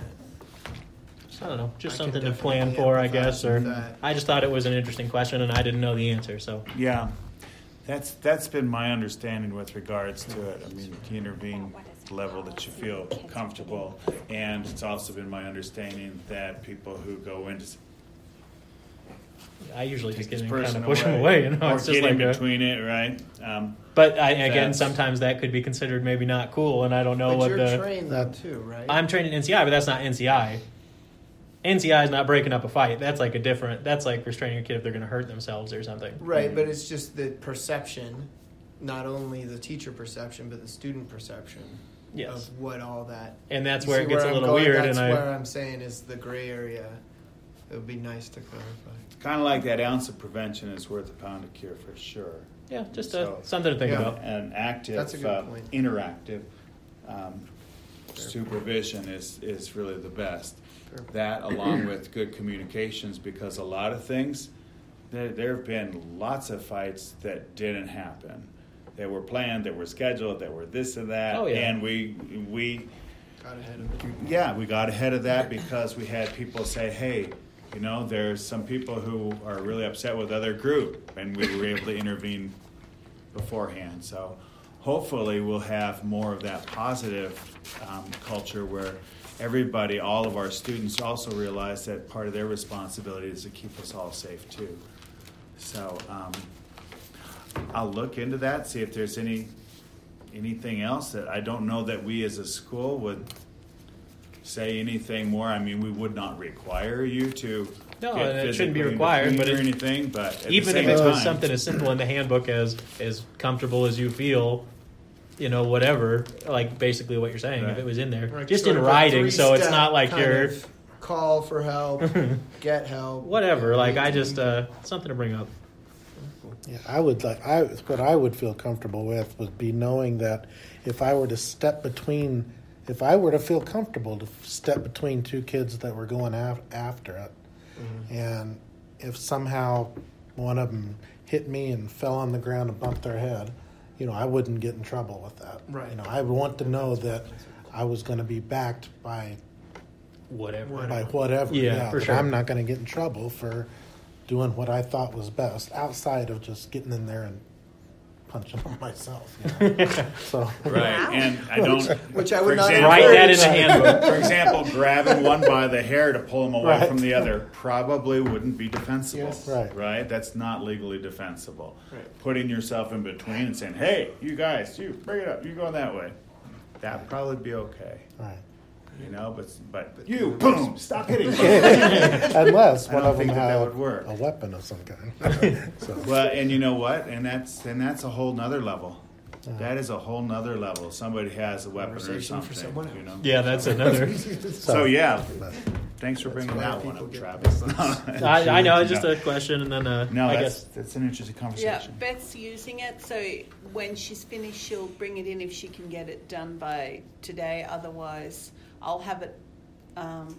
I don't know, just
I can
something to plan
definitely
for, I
empathize
guess. Or
with that.
I just thought it was an interesting question, and I didn't know the answer. So
Yeah, that's that's been my understanding with regards to it. I mean, to intervene level that you feel comfortable, and it's also been my understanding that people who go into
I usually just
take
get
this
in kind
person
of push them away. You know,
or
it's just
get
like
in
a,
between it, right? Um,
But I, again,
That's-
sometimes that could be considered maybe not cool, and I don't know
But
what
you're
the.
trained though,
that-
too, right?
I'm trained in N C I, but that's not N C I. N C I is not breaking up a fight. That's like a different. That's like restraining a kid if they're going to hurt themselves or something.
right, but it's just the perception, not only the teacher perception, but the student perception
Yes,
of what all that.
and that's
You
where
see
it gets a
I'm
little
going?
weird.
That's
and I.
where I'm saying is the gray area it would be nice to clarify.
Kind of like that ounce of prevention is worth a pound of cure for sure.
Yeah, just
So-
uh, something to think
Yeah.
about.
And active,
That's a good
uh,
point.
interactive um, supervision is, is really the best.
Sure.
That along with good communications, because a lot of things, there, there have been lots of fights that didn't happen. That were planned, that were scheduled, that were this and that.
Oh, yeah.
And we, we,
Got ahead of it.
yeah, we got ahead of that because we had people say, hey, you know, there's some people who are really upset with other group, and we were able to intervene beforehand. So hopefully we'll have more of that positive um, culture where everybody, all of our students also realize that part of their responsibility is to keep us all safe too. So um, I'll look into that, see if there's any anything else that I don't know that we as a school would say anything more. I mean, we would not require you to
No,
get
and it shouldn't be
physically
required,
intervened
but
or
it-
anything. But at
Even
the
if
same
it was
time,
something as simple in the handbook as as comfortable as you feel, you know, whatever, like basically what you're saying,
Right.
if it was in there,
Like
just
sort
in
of a
writing, so it's
three-step
not like
kind
you're
of call for help, get help,
whatever.
yeah,
Like I
need to
just
be-
uh, something to bring up.
Yeah, I would like I what I would feel comfortable with would be knowing that if I were to step between, if I were to feel comfortable to step between two kids that were going af- after it,
Mm-hmm.
and if somehow one of them hit me and fell on the ground and bumped their head, you know, I wouldn't get in trouble with that.
Right.
You know, I would want to know that I was going to be backed by
Whatever.
by whatever.
Yeah, for
that
sure.
I'm not going to get in trouble for doing what I thought was best outside of just getting in there and punching on myself. You know? So
right? And I don't.
Which I
for
would not
example-
Write that in the handbook.
For example, grabbing one by the hair to pull him away
Right.
from the other probably wouldn't be defensible.
Yes.
Right.
Right? That's not legally defensible.
Right.
Putting yourself in between and saying, hey, you guys, you bring it up, you going that way. That'd probably be okay.
right.
You know, but but you, boom, stop hitting me.
Unless
I
one
don't
of them
think that that
had
would work.
a weapon of some kind. so,
Well, and you know what? And that's and that's a whole nother level. That is a whole nother level. Somebody has a weapon or
Conversation for
something.
someone else.
You know.
Yeah, that's another.
So yeah,
but,
thanks for bringing
why
that one
people
up,
get
Travis.
this.
I, I know it's just
No.
a question, and then uh,
No,
I
that's
guess
that's an interesting
Yeah,
conversation.
Beth's using it, so when she's finished, she'll bring it in if she can get it done by today. Otherwise, I'll have it. Um,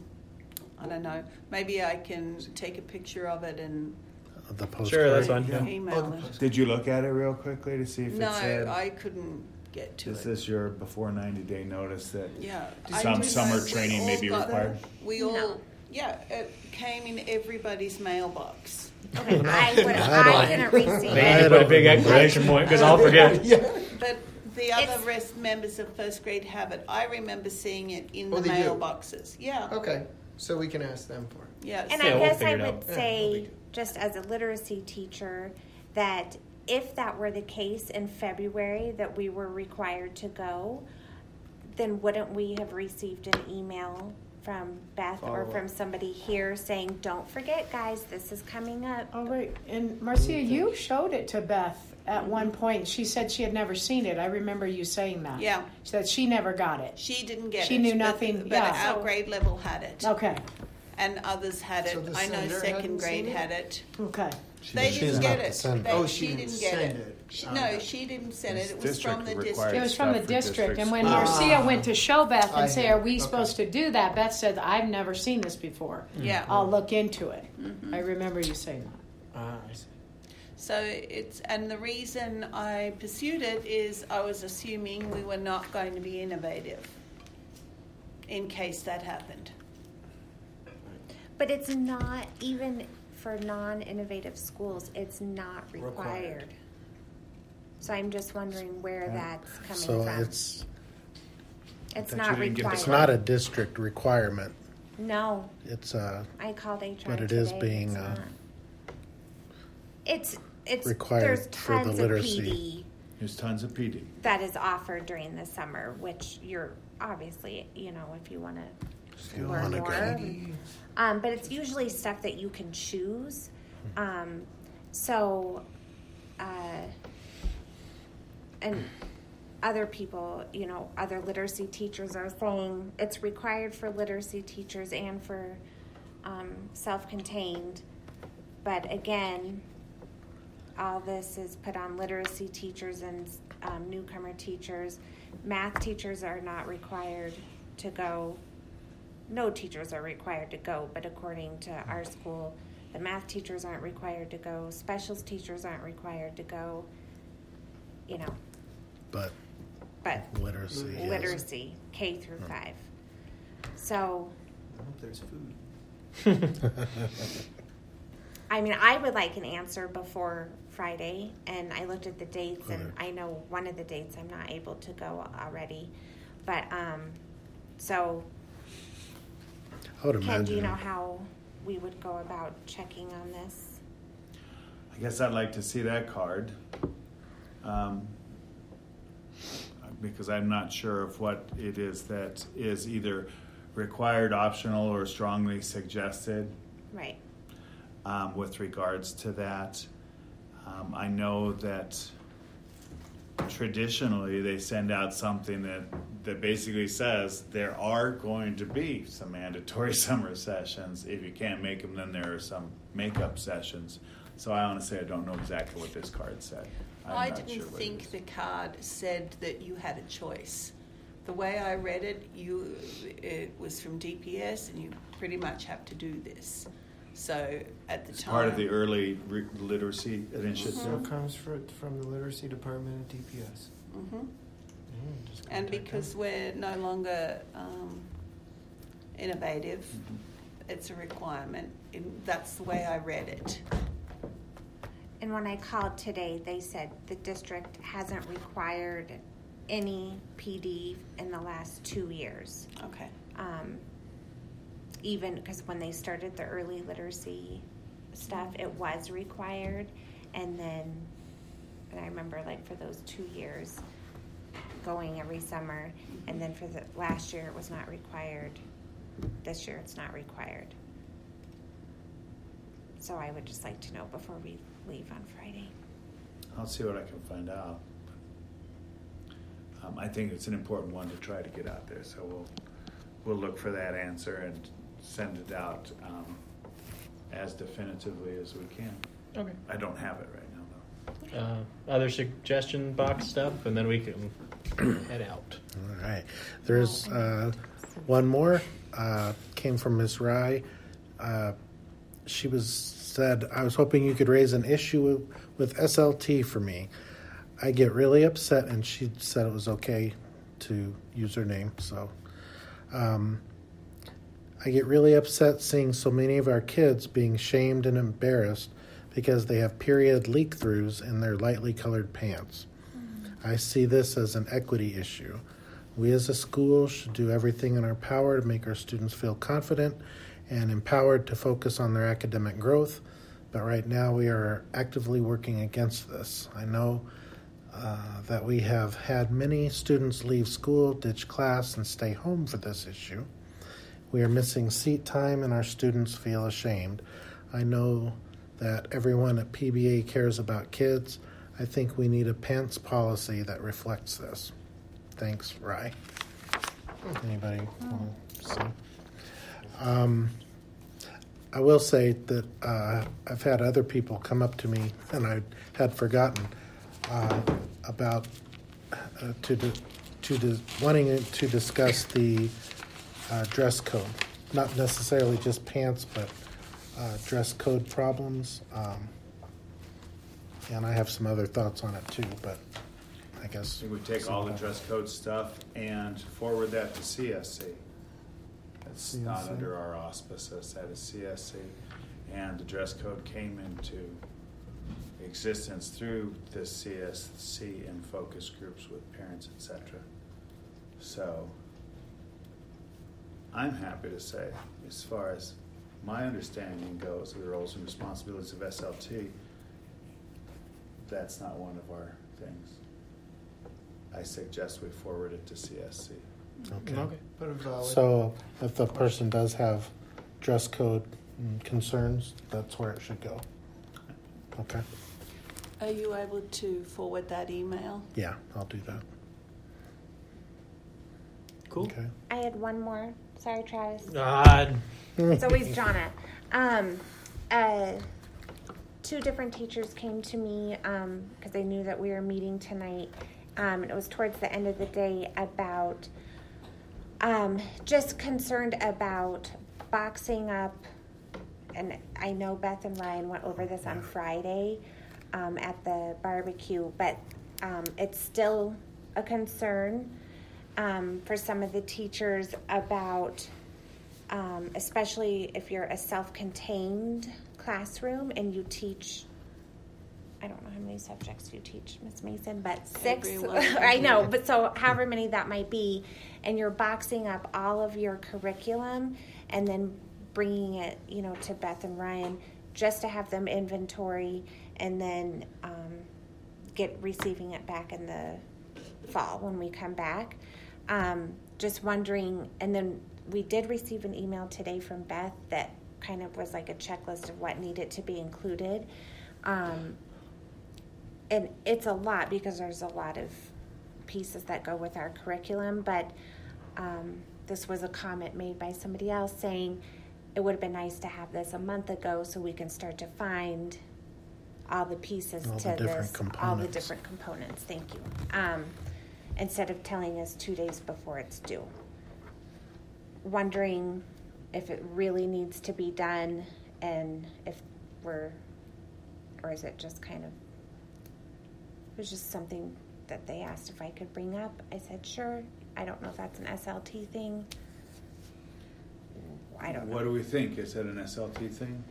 I don't know. Maybe I can take a picture of it and
the postcard.
Sure, that's fine.
Yeah.
email
Oh,
it.
Did you look at it real quickly to see if
No,
it said?
I couldn't get to
Is
it.
this your before ninety day notice that?
Yeah,
Some
I just-
summer
we
training may
all
be
got-
required?
We all,
No.
yeah, it came in everybody's mailbox.
Okay, I would.
I
I didn't receive
they
it.
need to put a big exclamation point because I'll forget.
Yeah.
But the other
It's-
rest members of first grade have it. I remember seeing it in
Oh,
the
they do?
mailboxes. Yeah,
Okay, so we can ask them for it.
yes.
And
Yeah,
I
we'll
guess I
figure it
would
out.
Yeah,
say,
that'll be good.
just as a literacy teacher, that if that were the case in February that we were required to go, then wouldn't we have received an email from Beth or
Follow up.
from somebody here saying, don't forget, guys, this is coming up?
Oh, right. And Marcia, you showed it to Beth at one point. She said she had never seen it. I remember you saying that.
Yeah.
She said she never got it.
She didn't get
She
it.
knew
but-
nothing,
But,
yeah.
our grade level had it,
Okay.
and others had it.
So the
I know
sender
second
hadn't
grade
seen it?
had it.
Okay.
They
She's
didn't
not
get
the
it.
sender.
They-
Oh,
she,
she
didn't
didn't
get
send
it.
it.
She,
Ah,
no,
okay.
she didn't send
This
it. It was
district
from the
requires
district.
It was from the
stuff for
district. And when
Ah.
Marcia went to show Beth
I
and say,
hear.
are we
Okay.
supposed to do that? Beth said, I've never seen this before.
Yeah.
I'll look into it.
Mm-hmm.
I remember you saying that.
Ah, I see.
So it's, and the reason I pursued it is I was assuming we were not going to be innovative in case that happened.
But it's not, even for non-innovative schools, it's not required.
Required.
So I'm just wondering where that's coming
So
from.
it's
It's
thought
not
you didn't get the
required.
it's not a district requirement.
No,
It's uh,
I called H R
But it
today.
is being,
It's
uh,
not. It's it's
required
there's
for the
tons
literacy.
of P D
There's tons of P D.
that is offered during the summer, which you're obviously, you know, if you want to
you
learn
wanna
more.
go.
Um, but it's usually stuff that you can choose. Um, so, uh, and other people, you know, other literacy teachers are saying it's required for literacy teachers and for um, self-contained. But again, all this is put on literacy teachers and um, newcomer teachers. Math teachers are not required to go. No teachers are required to go, but according to our school, the math teachers aren't required to go. Specials teachers aren't required to go. You know,
But
but
literacy. yes.
literacy, K through five. So,
I hope there's food.
I mean, I would like an answer before Friday, and I looked at the dates, and
Okay.
I know one of the dates I'm not able to go already. But, um, so,
I would
Ken,
imagine.
do you know how we would go about checking on this?
I guess I'd like to see that card. Um, because I'm not sure of what it is that is either required, optional, or strongly suggested.
Right.
Um, with regards to that. Um, I know that traditionally they send out something that, that basically says there are going to be some mandatory summer sessions. If you can't make them, then there are some makeup sessions. So I honestly, I don't know exactly what this card said. I'm
I
not
didn't
sure what it
think
is.
the card said that you had a choice. The way I read it, you it was from D P S, and you pretty much have to do this. So at the
It's
time,
part of the early re- literacy initiative.
So it comes for, from the literacy department at D P S.
hmm
Mm, just
and
contact
because
them.
we're no longer um, innovative,
Mhm.
it's a requirement. And that's the way I read it.
And when I called today, they said the district hasn't required any P D in the last two years.
Okay.
Um, even because when they started the early literacy stuff, it was required. And then, and I remember like for those two years going every summer, and then for the last year it was not required. This year it's not required. So I would just like to know before we leave on Friday.
I'll see what I can find out. Um, I think it's an important one to try to get out there, so we'll we'll look for that answer and send it out um, as definitively as we can.
Okay.
I don't have it right now, though.
Uh, other suggestion box stuff, and then we can head out.
All right. There's uh, one more. Uh, came from Miss Rye. Uh, she was said, I was hoping you could raise an issue with S L T for me. I get really upset, and she said it was okay to use her name. So um, I get really upset seeing so many of our kids being shamed and embarrassed because they have period leak-throughs in their lightly colored pants. I see this as an equity issue. We as a school should do everything in our power to make our students feel confident and empowered to focus on their academic growth, but right now we are actively working against this. I know uh, that we have had many students leave school, ditch class, and stay home for this issue. We are missing seat time and our students feel ashamed. I know that everyone at P B A cares about kids. I think we need a pants policy that reflects this. Thanks, Rye. Anybody want to see? Um, I will say that uh, I've had other people come up to me, and I had forgotten uh, about uh, to di- to di- wanting to discuss the uh, dress code, not necessarily just pants, but uh, dress code problems. Um, and I have some other thoughts on it too, but I guess
I think we take all the dress code stuff and forward that to C S C. It's
C S C.
not under our auspices, that is C S C. And the dress code came into existence through the C S C and focus groups with parents, et cetera. So I'm happy to say, as far as my understanding goes of the roles and responsibilities of S L T, that's not one of our things. I suggest we forward it to C S C.
okay.
Okay.
Put a valid.
So if the person does have dress code mm, concerns, that's where it should go. Okay.
Are you able to forward that email?
Yeah, I'll do that.
Cool.
Okay.
I had one more Sorry, Travis.
God.
It's always Jonna. Um, uh, two different teachers came to me um, because they knew that we were meeting tonight. Um, and it was towards the end of the day about um, just concerned about boxing up. And I know Beth and Ryan went over this on Friday um, at the barbecue, but um, it's still a concern um, for some of the teachers about, um, especially if you're a self-contained classroom and you teach, I don't know how many subjects you teach, Miz Mason, but six. I know, but so however many that might be, and you're boxing up all of your curriculum and then bringing it, you know, to Beth and Ryan just to have them inventory and then um, get receiving it back in the fall when we come back. Um, just wondering, and then we did receive an email today from Beth that kind of was like a checklist of what needed to be included. Um, and it's a lot because there's a lot of pieces that go with our curriculum, but um, this was a comment made by somebody else saying it would have been nice to have this a month ago so we can start to find all the pieces
all
to
the different
this,
components.
all the different components. Thank you. Um, instead of telling us two days before it's due. Wondering if it really needs to be done and if we're, or is it just kind of, it was just something that they asked if I could bring up. I said, sure. I don't know if that's an S L T thing. I don't know.
What do we think? Is it an S L T thing?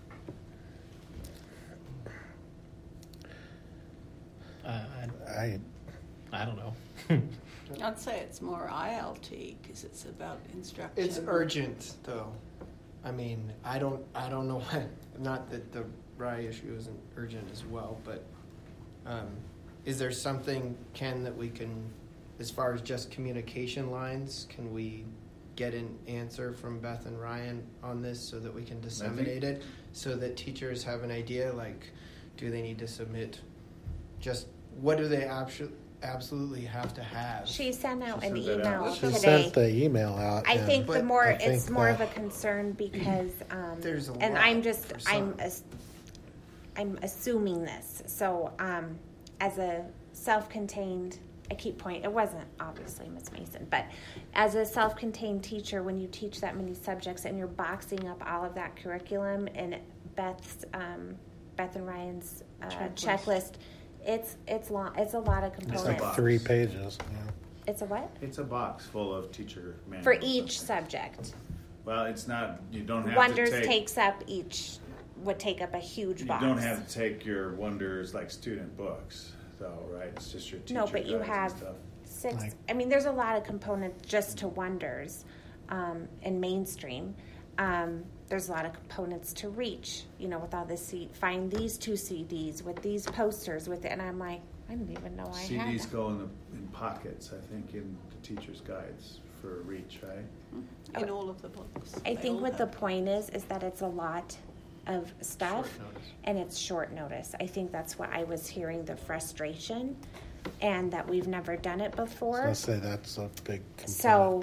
Uh, I,
I
I don't know.
I'd say it's more I L T because it's about instruction.
It's urgent, though. I mean, I don't, I don't know what. Not that the R I issue isn't urgent as well, but um, is there something, Ken, that we can, as far as just communication lines, can we get an answer from Beth and Ryan on this so that we can disseminate it, so that teachers have an idea? Like, do they need to submit? Just what do they absolutely? absolutely have to have.
She sent out
She
an
sent that
email
out.
she
today.
sent the email out.
I
and
think the
But
more
I
it's
think
more of a
that-
concern because um,
There's a
and
lot
I'm just
for
I'm
some.
as, I'm assuming this. So um, as a self-contained, I keep pointing. It wasn't obviously Miz Mason, but as a self-contained teacher, when you teach that many subjects and you're boxing up all of that curriculum and Beth's um, Beth and Ryan's uh, checklist.
Checklist.
It's it's long. It's a lot of
It's
components.
like three pages. Yeah.
It's a what?
It's a box full of teacher manuals.
For each subject.
Well, it's not. You don't have
Wonders
to take.
takes up each would take up a huge
You
box.
don't have to take your Wonders like student books, though, right? It's just your teacher
No, but you
guides and
have
stuff.
six.
Like-
I mean, there's a lot of components just to Wonders um, and mainstream. Um, there's a lot of components to Reach. You know, with all this, C- find these two C Ds with these posters with it, and I'm like, I didn't even know I
C
had.
Ds
that.
go in the in pockets, I think, in the teacher's guides for Reach, right?
in all of the books.
I
They
think
all
what the
have.
point is is that it's a lot of stuff
Short notice.
and it's short notice. I think that's what I was hearing, the frustration, and that we've never done it
So
before.
I say that's a big component.
So,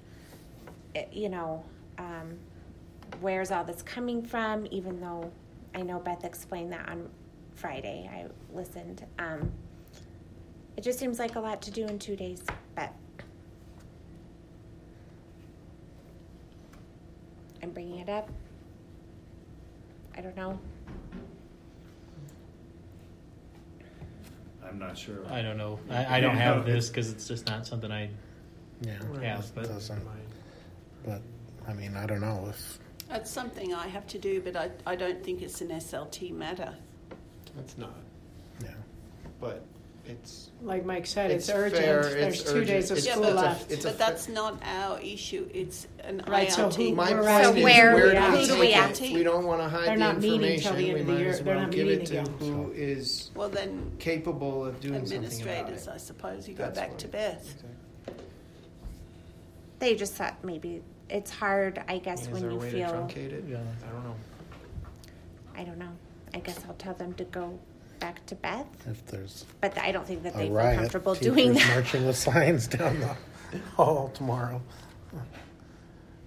it, you know, um, where's all this coming from? Even though I know Beth explained that on Friday, I listened. Um, it just seems like a lot to do in two days, but I'm bringing it up. I don't know.
I'm not sure.
I don't know. I, I don't have this because it's just not something I
yeah,
have.
it
But
doesn't. But I mean, I don't know if
That's something I have to do, but I, I don't think it's an S L T matter.
It's not,
yeah.
but it's
Like Mike said, it's,
It's
urgent.
fair,
There's
it's
two
urgent.
days of
It's-
school
it's a-
left.
it's a
But
fa-
that's not our issue. It's an
Right, so
I L T.
who-
my
We're
point
at-
is
where-
where
yeah.
do
Who
we
do we
take
ask?
it? We don't want to hide
They're
the
not meeting
information.
till the end
We
of the
might
year.
as
They're
well
not
give it
meeting
to
again.
who is
Well, then
capable of doing something about
administrators,
it.
I suppose. You go
That's
back
what-
to Beth.
Exactly.
They just thought maybe it's hard, I guess,
Is
when
there a
you
way
feel.
to truncate it?
Yeah.
I don't know.
I don't know. I guess I'll tell them to go back to Beth,
If there's
but I don't think that
a
they feel
riot,
comfortable
teachers
doing that.
marching with signs down the hall tomorrow.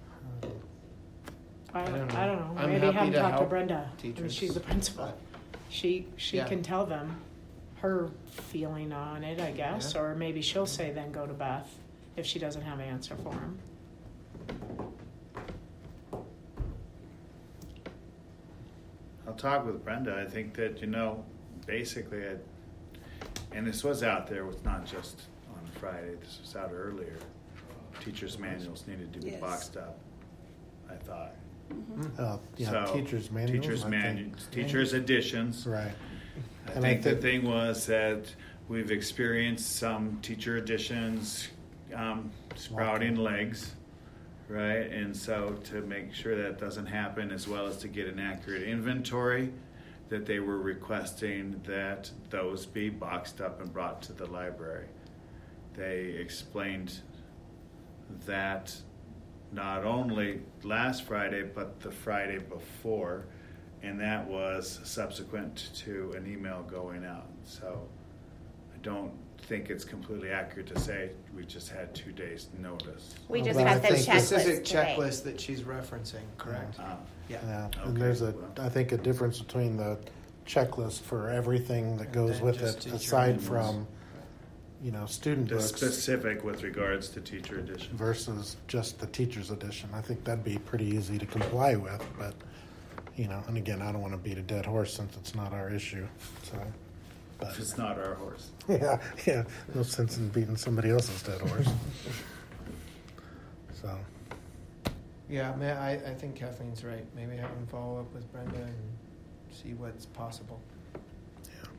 I
I
don't,
don't know.
I don't know.
I'm
Maybe
happy
have them
to
talk to
help
Brenda. I mean,
teachers,
she's the principal.
but-
She she
Yeah.
can tell them her feeling on it, I guess,
Yeah.
or maybe she'll say then go to Beth if she doesn't have an answer for him.
I'll talk with Brenda. I think that, you know, basically, I, and this was out there, it's not just on Friday, this was out earlier. Teachers' manuals needed to be
Yes.
boxed up, I thought.
Uh, yeah,
So,
teachers manuals.
Teachers'
I think.
manuals, teachers' editions.
Right.
I
And I
think the
think-
thing was that we've experienced some teacher editions um, sprouting legs, right? And so to make sure that doesn't happen, as well as to get an accurate inventory, that they were requesting that those be boxed up and brought to the library. They explained that not only last Friday, but the Friday before, and that was subsequent to an email going out. So I don't think it's completely accurate to say we just had two days' notice.
We
Well,
just
but I
had the
think-
checklist
Specific
today.
checklist that she's referencing, correct?
Uh,
Yeah.
Yeah,
Okay,
and there's a,
well.
I think, a difference between the checklist for everything that goes
then
with
just
it,
teacher
aside
manuals.
from, you know, student
the
books
specific with regards to teacher edition.
versus just the teacher's edition. I think that'd be pretty easy to comply with, but, you know, and again, I don't want to beat a dead horse since it's not our issue, so. But,
It's not our horse.
yeah, yeah, no sense in beating somebody else's dead horse. So,
Yeah, man, I, I think Kathleen's right. Maybe have them follow up with Brenda and see what's possible.
yeah.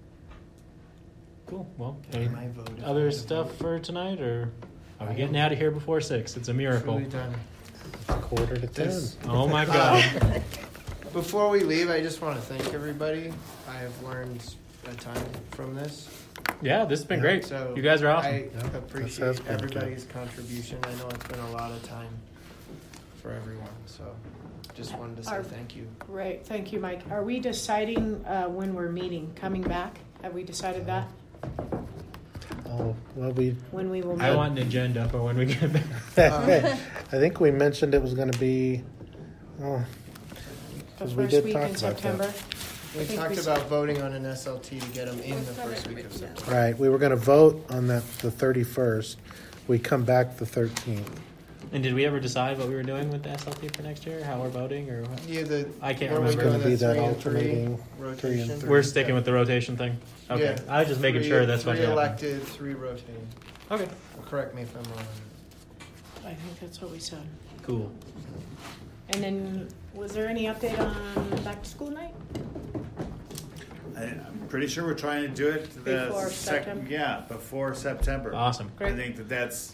Cool. Well, any
My vote if I
other
had a
stuff
vote.
for tonight, or are we
I
getting
am
out of here before six? It's a miracle.
Truly done.
Quarter to ten.
This-
Oh my god.
Before we leave, I just want to thank everybody. I have learned a ton from this.
Yeah, this has been
Yeah,
great.
So
You guys are awesome.
I
Yeah, this has
appreciate
been good.
everybody's contribution. I know it's been a lot of time for everyone, so just wanted to say
Our-
thank you.
Great, thank you, Mike. Are we deciding uh, when we're meeting, coming back? Have we decided that?
Oh, well, we,
When we will meet?
I want an agenda for when we get back.
I think we mentioned it was going to be, oh,
The
'cause we
first
did
week
talk
in
about that.
September?
We
I think
talked
we-
about voting on an S L T to get them in the first week of September.
right, we were going to vote on that the thirty-first. We come back the thirteenth.
And did we ever decide what we were doing with the S L T for next year? How we're voting, or what?
Yeah, the
I can't
were we
remember.
doing
Gonna be
the
that
three and three
alternating three and
rotation?
three.
We're sticking with the rotation thing. Okay,
Yeah.
I was just making
Three-
sure that's what
three
happened.
elected, three rotating.
Okay,
Correct me if I'm wrong.
I think that's what we said.
cool.
And then, was there any update on back to school night?
I, I'm pretty sure we're trying to do it the
Before
sec-
September?
Yeah, before September.
Awesome.
I think that that's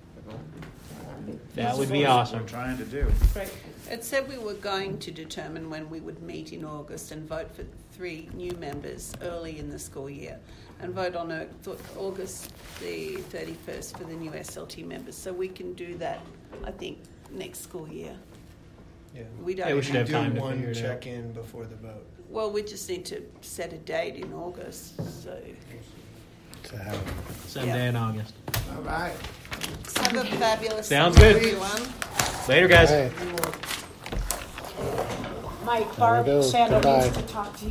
That would be
what
awesome.
we're trying to do.
Great.
It said we were going to determine when we would meet in August and vote for three new members early in the school year, and vote on a, th- August the thirty-first for the new S L T members. So we can do that, I think, next school year.
Yeah.
We don't.
Yeah, we should have
Do
time to
one
figure it out.
check-in before the vote.
Well, we just need to set a date in August. So
To have,
Someday
Yeah.
in August.
All right.
have a fabulous
Sounds
summer,
good.
everyone.
Later, guys.
all right.
Mike,
There we
Barb
go.
Sandra
Goodbye.
needs to talk to you.